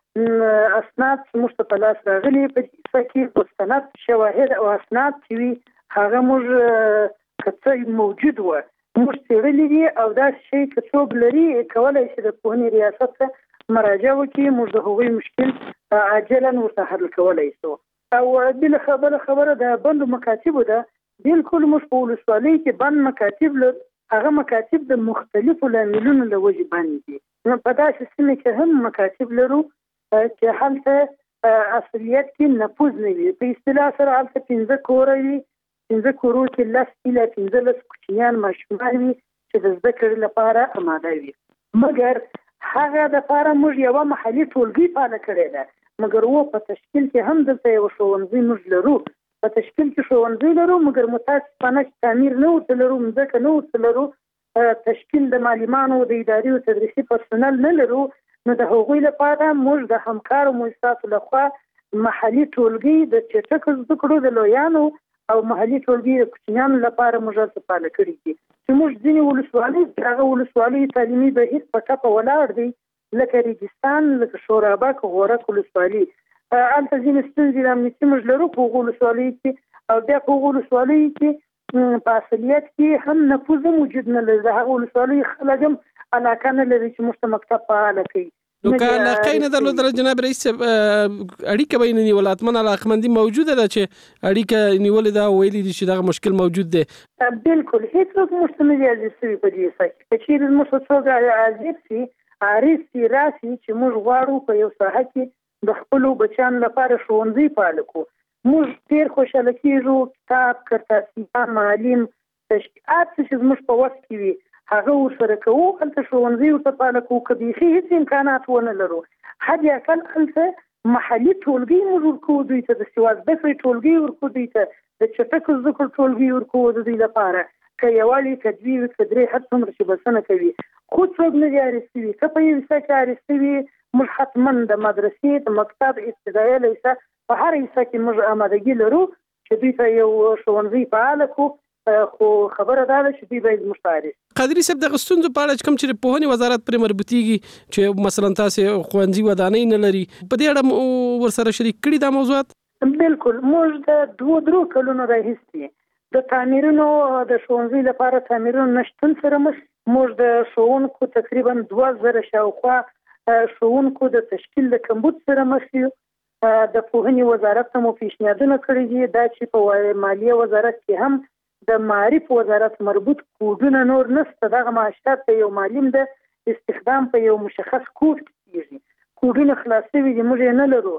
څه اسناد موږ ته په لاس راغلي په کیسه کې مستند شواهد او اسناد چې وي هغه موږ کڅ موجود و موږ څېړلي دي او دا شی که څوک لري کولی شي د پوهنې ریاست ته مراجعه وکړي، موږ د هغوی مشکل عاجلا ورته حل کولی شو. او بل خبره خبره د بندو مکاتبو ده، بالکل موږ په ولسوالۍ کې بند مکاتب لرو، هغه مکاتب د مختلفو لاملونو له وجې بند دي. نو په داسې سیمه کې هم مکاتب لرو چې هلته اصلیت کې نفوذ نه وي. په اصطلاح سره هلته پنځه کوره وي، پنځه کورو کې لس ایله پنځلس کوچنیان ماشومان وي چې د زده کړې لپاره اماده وي. مګر هغه دپاره موږ یوه محلي ټولګي فعاله کړې ده. مګر و په تشکیل کې هم دلته یو ښوونځی موږ لرو، په تشکیل کې ښوونځی لرو، مګر متاسفانه چې تعمیر نه ورته لرو، مځکه نه ورته لرو، تشکیل د معلمانو د اداري او تدریسي پرسونل نه لرو. نو د هغوی لپاره موږ د همکارو مؤسساتو لخوا محلي ټولګي د چټکو زده کړو د لویانو او محلي ټولګي د کوچنیانو لپاره موږ هلته فعاله کړي دي. چې موږ ځینې ولسوالۍ هغه ولسوالۍ تعلیمي بهیر په ټپه ولاړ دی، لکه ریګستان، لکه شورابک، غورک ولسوالي. هلته ځینې ستونزې د امنیتي موږ لرو په هغو ولسوالیو کې، او بیا په هغو ولسوالیو کې په اصلیت کې هم نفوذ موجود نه لري. د هغو ولسوالیو خلک هم علاقه نه لري چې موږ ته مکتب فعاله کړي. نو که علاقه نه درلودله جناب رئیس اړیکه به یې نه نیوله، حتما علاقمندي موجوده ده چې اړیکه نیولې ده، ویلي دي چې دغه مشکل موجود دی. بالکل هېڅوک موږ ته نه دي عزیز شوي په دې کیسه کې. که چېرې موږ ته څوک عزیز شي، عارض شي، راسي چې موږ غواړو په یو ساحه کې د خپلو بچیانو لپاره ښوونځي فعاله کړو، موږ ډېر خوشحاله کېږو. کتاب، کرتاسیان، معلم، تشکیلات چې زموږ په وس کې وي هغه ورسره کوو، هلته ښوونځي ورته فعاله کوو. که بیخي هېڅ امکانات ونه لرو، حد اقل هلته محلي ټولګي موږ ورکوو دوی ته، د سواد زده کړې ټولګي ورکوو دوی ته، د چټکو زده کړو ټولګي ورکوو د دوی لپاره. که یووالی، که دوی وي، که درې، هر څومره چې بسنه کوي. خو څوک نه دي عارض شوي. که په یو حصه کې عارض شوي، موږ حتما د مدرسې، د مکتب، ابتدایي لیسه په هر حصه کې موږ آمادګي لرو چې دوی ته یو ښوونځی فعاله کړو. خو خبره دا ده چې دوی باید زموږ ته عارض. قادري صاحب، دغه ستونزو په اړه چې کوم چې د پوهنې وزارت پرې مربوطېږي، چې مثلا تاسې ښوونځي ودانۍ نه لري، په دې اړه ورسره شریک کړي دا موضوعات؟ بالکل. موږ د دوه درو کلونو راهیسې د تعمیرونو د ښوونځي لپاره تعمیرونو نشتون سره مخ، موږ د ښوونکو تقریبا دوه زره شاوخوا ښوونکو د تشکیل د کمبود سره مخ یو. د پوهنې وزارت ته مو پیشنهادونه کړي دي دا چې په مالیه وزارت کې هم د معارف وزارت مربوط کوډونه نور نشته. دغه معاشات ته یو معلم د استخدام په یو مشخص کوډ کېږي، کوډونه خلاص شوي دي، موږ یې نه لرو.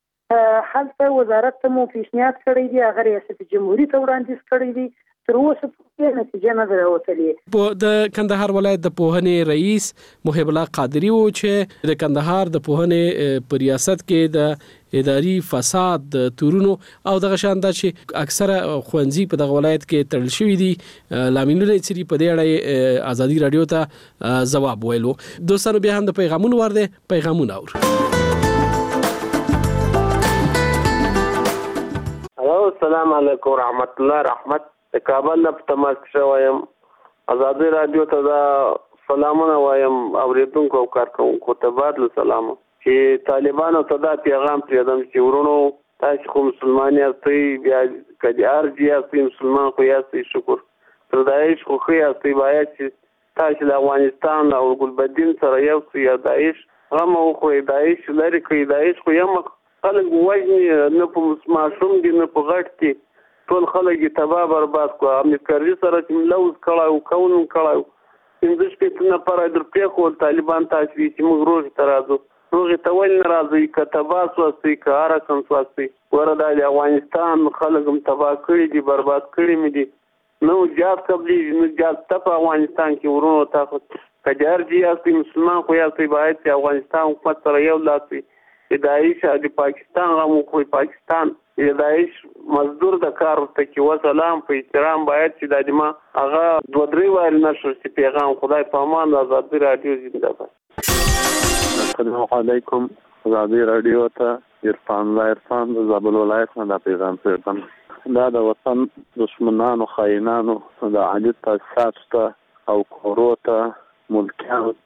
هلته وزارت ته مو پیشنهاد کړی دی، هغه ریاست جمهوري ته وړاندیز کړی دی، تر اوسه پورې نتیجه نه ده راوتلې. د کندهار ولایت د پوهنې رئیس محب الله قادري و چې د کندهار د پوهنې په ریاست کې د اداري فساد، د تورونو او دغه شان دا چې اکثره ښوونځي په دغه ولایت کې تړل شوي دي، لاملونه یې څه دي، په دې اړه ازادي راډیو ته ځواب ویلو. دوستانو بیا هم د پیغامونو وار دی، پیغامونه اور. الو، السلام علیکم ورحمت الله. رحمت د کابل نه په تماس کې وایم. ازادي راډیو ته دا سلامونه وایم اوریدونکو او کارکونکو ته بعد له سلام چې طالبانو ته دا پیغام پرېږدم چې ورونو تاسو خو مسلمان یاستئ، بیا کدی ارجی یاستئ، مسلمان خو یاستئ، شکر تر داعش خو ښه یاستئ، باید چې تاسو د افغانستان او ګلبدین سره یو څه یا داعش غم وخورئ. داعش لرې کړئ. داعش خو یم خلک وژني، نه په ماشوم دي نه په غټ دي، ټول خلک یې تباه برباد کړو. امیر کرزي سره چې لوز کړی و، کون کړی و، پنځه شپېته نفره در پرېښول طالبان تاسو چې موږ روغې ته راځو. روغې ته ولې نه راځئ؟ که تباه سواستئ، که هر رقم سواستئ، ګوره دا د افغانستان خلک هم تباه کړي دي، برباد کړي مې دي. نه جهاد قبلېږي، نه جهاد شته په افغانستان کې. ورونو تاسو که د هر ځای یاستئ، مسلمان خو یاستئ، باید چې افغانستان حکومت سره یو لاس وي. د داعش د پاکستان غم وخوري. پاکستان د داعش مزدور د کار ورته کې وسلام په احترام باید چې د ما هغه دوه درې وارې نشر چې پیغام خدای په امان. ازادي راډیو زنده باد. السلام علیکم. ازادي راډیو ته عرفان الله عرفان د زابل ولایت نه دا پیغام پرېږدم. دا د وطن دشمنانو، خاینانو، د عاجز تاسیساتو ته او کورو ته، ملکیانو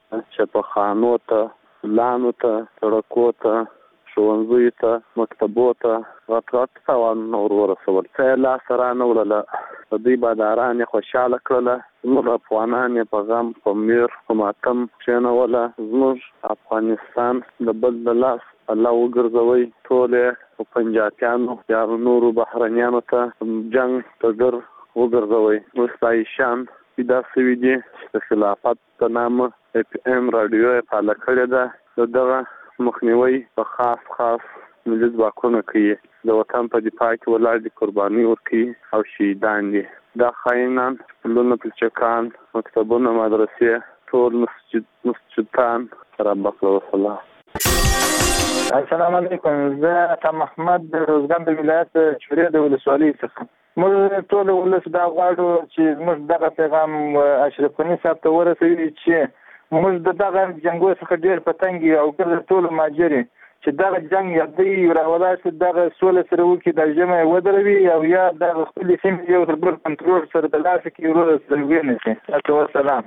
چې په خانو ته لانو ته سړکو ته ښوونځیو ته مکتبو ته غټ غټ تاوانونه ور ورسول څه لاس رانه وړله په دوی باداران یې خوشحاله کړله زموږ افغانان یې په غم په میر په ماتم کښېنوله زموږ افغانستان د بل د لاس الله وګرځوئ ټول یې په پنجابیانو یا نورو بهرنیانو ته جنګ ټګر وګرځوئ اوس دا شان پیدا شوي دي د خلافت په نامه اف ام راډیو یې فعاله کړې ده د دغه مخنیوي په خاص خاص ملي ځواکونه کوي د وطن په دفاع کې ولاړ دي قرباني ورکوي او شهیدان دي دا خاینان پلونه پلچکان مکتبونه مدرسې ټول مسجد مسجدان رب الله. السلام علیکم. زه عطا محمد د روزګان د ولایت چورې د ولسوالۍ څخه. موږ ټول ولس دا غواړو چې موږ دغه پیغام اشرف غني صاحب ته ورسوي چې موږ د دغه جنګونو څخه ډېر په تنګ یو او ګرځ ټول ماجرې چې دغه جنګ یا دوی راولا شي دغه سوله سره وکړي د ژمه ودروي او یا د خپل سیمې یو تر بل کنټرول سره د لاس کې ورو سره ونیسي. السلام.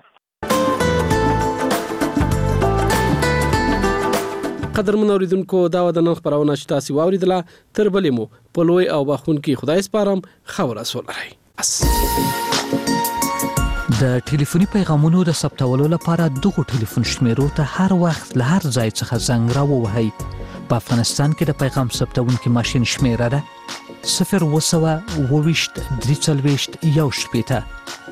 قدرمن اوریدونکو دا د نن خبرونه چې تاسو واوریدله تر بلې مو په لوی او بخون کې خدای سپارم خبر اسولای. د ټلیفوني پیغامونو د ثبتولو لپاره دغه ټلیفون شمیرو ته هر وخت له هر ځای څخه زنګ راووهئ. په افغانستان کې د پیغام ثبتونکي ماشین شمیره ده صفر اوه سوه اووه ویشت درې څلوېښت یو شپېته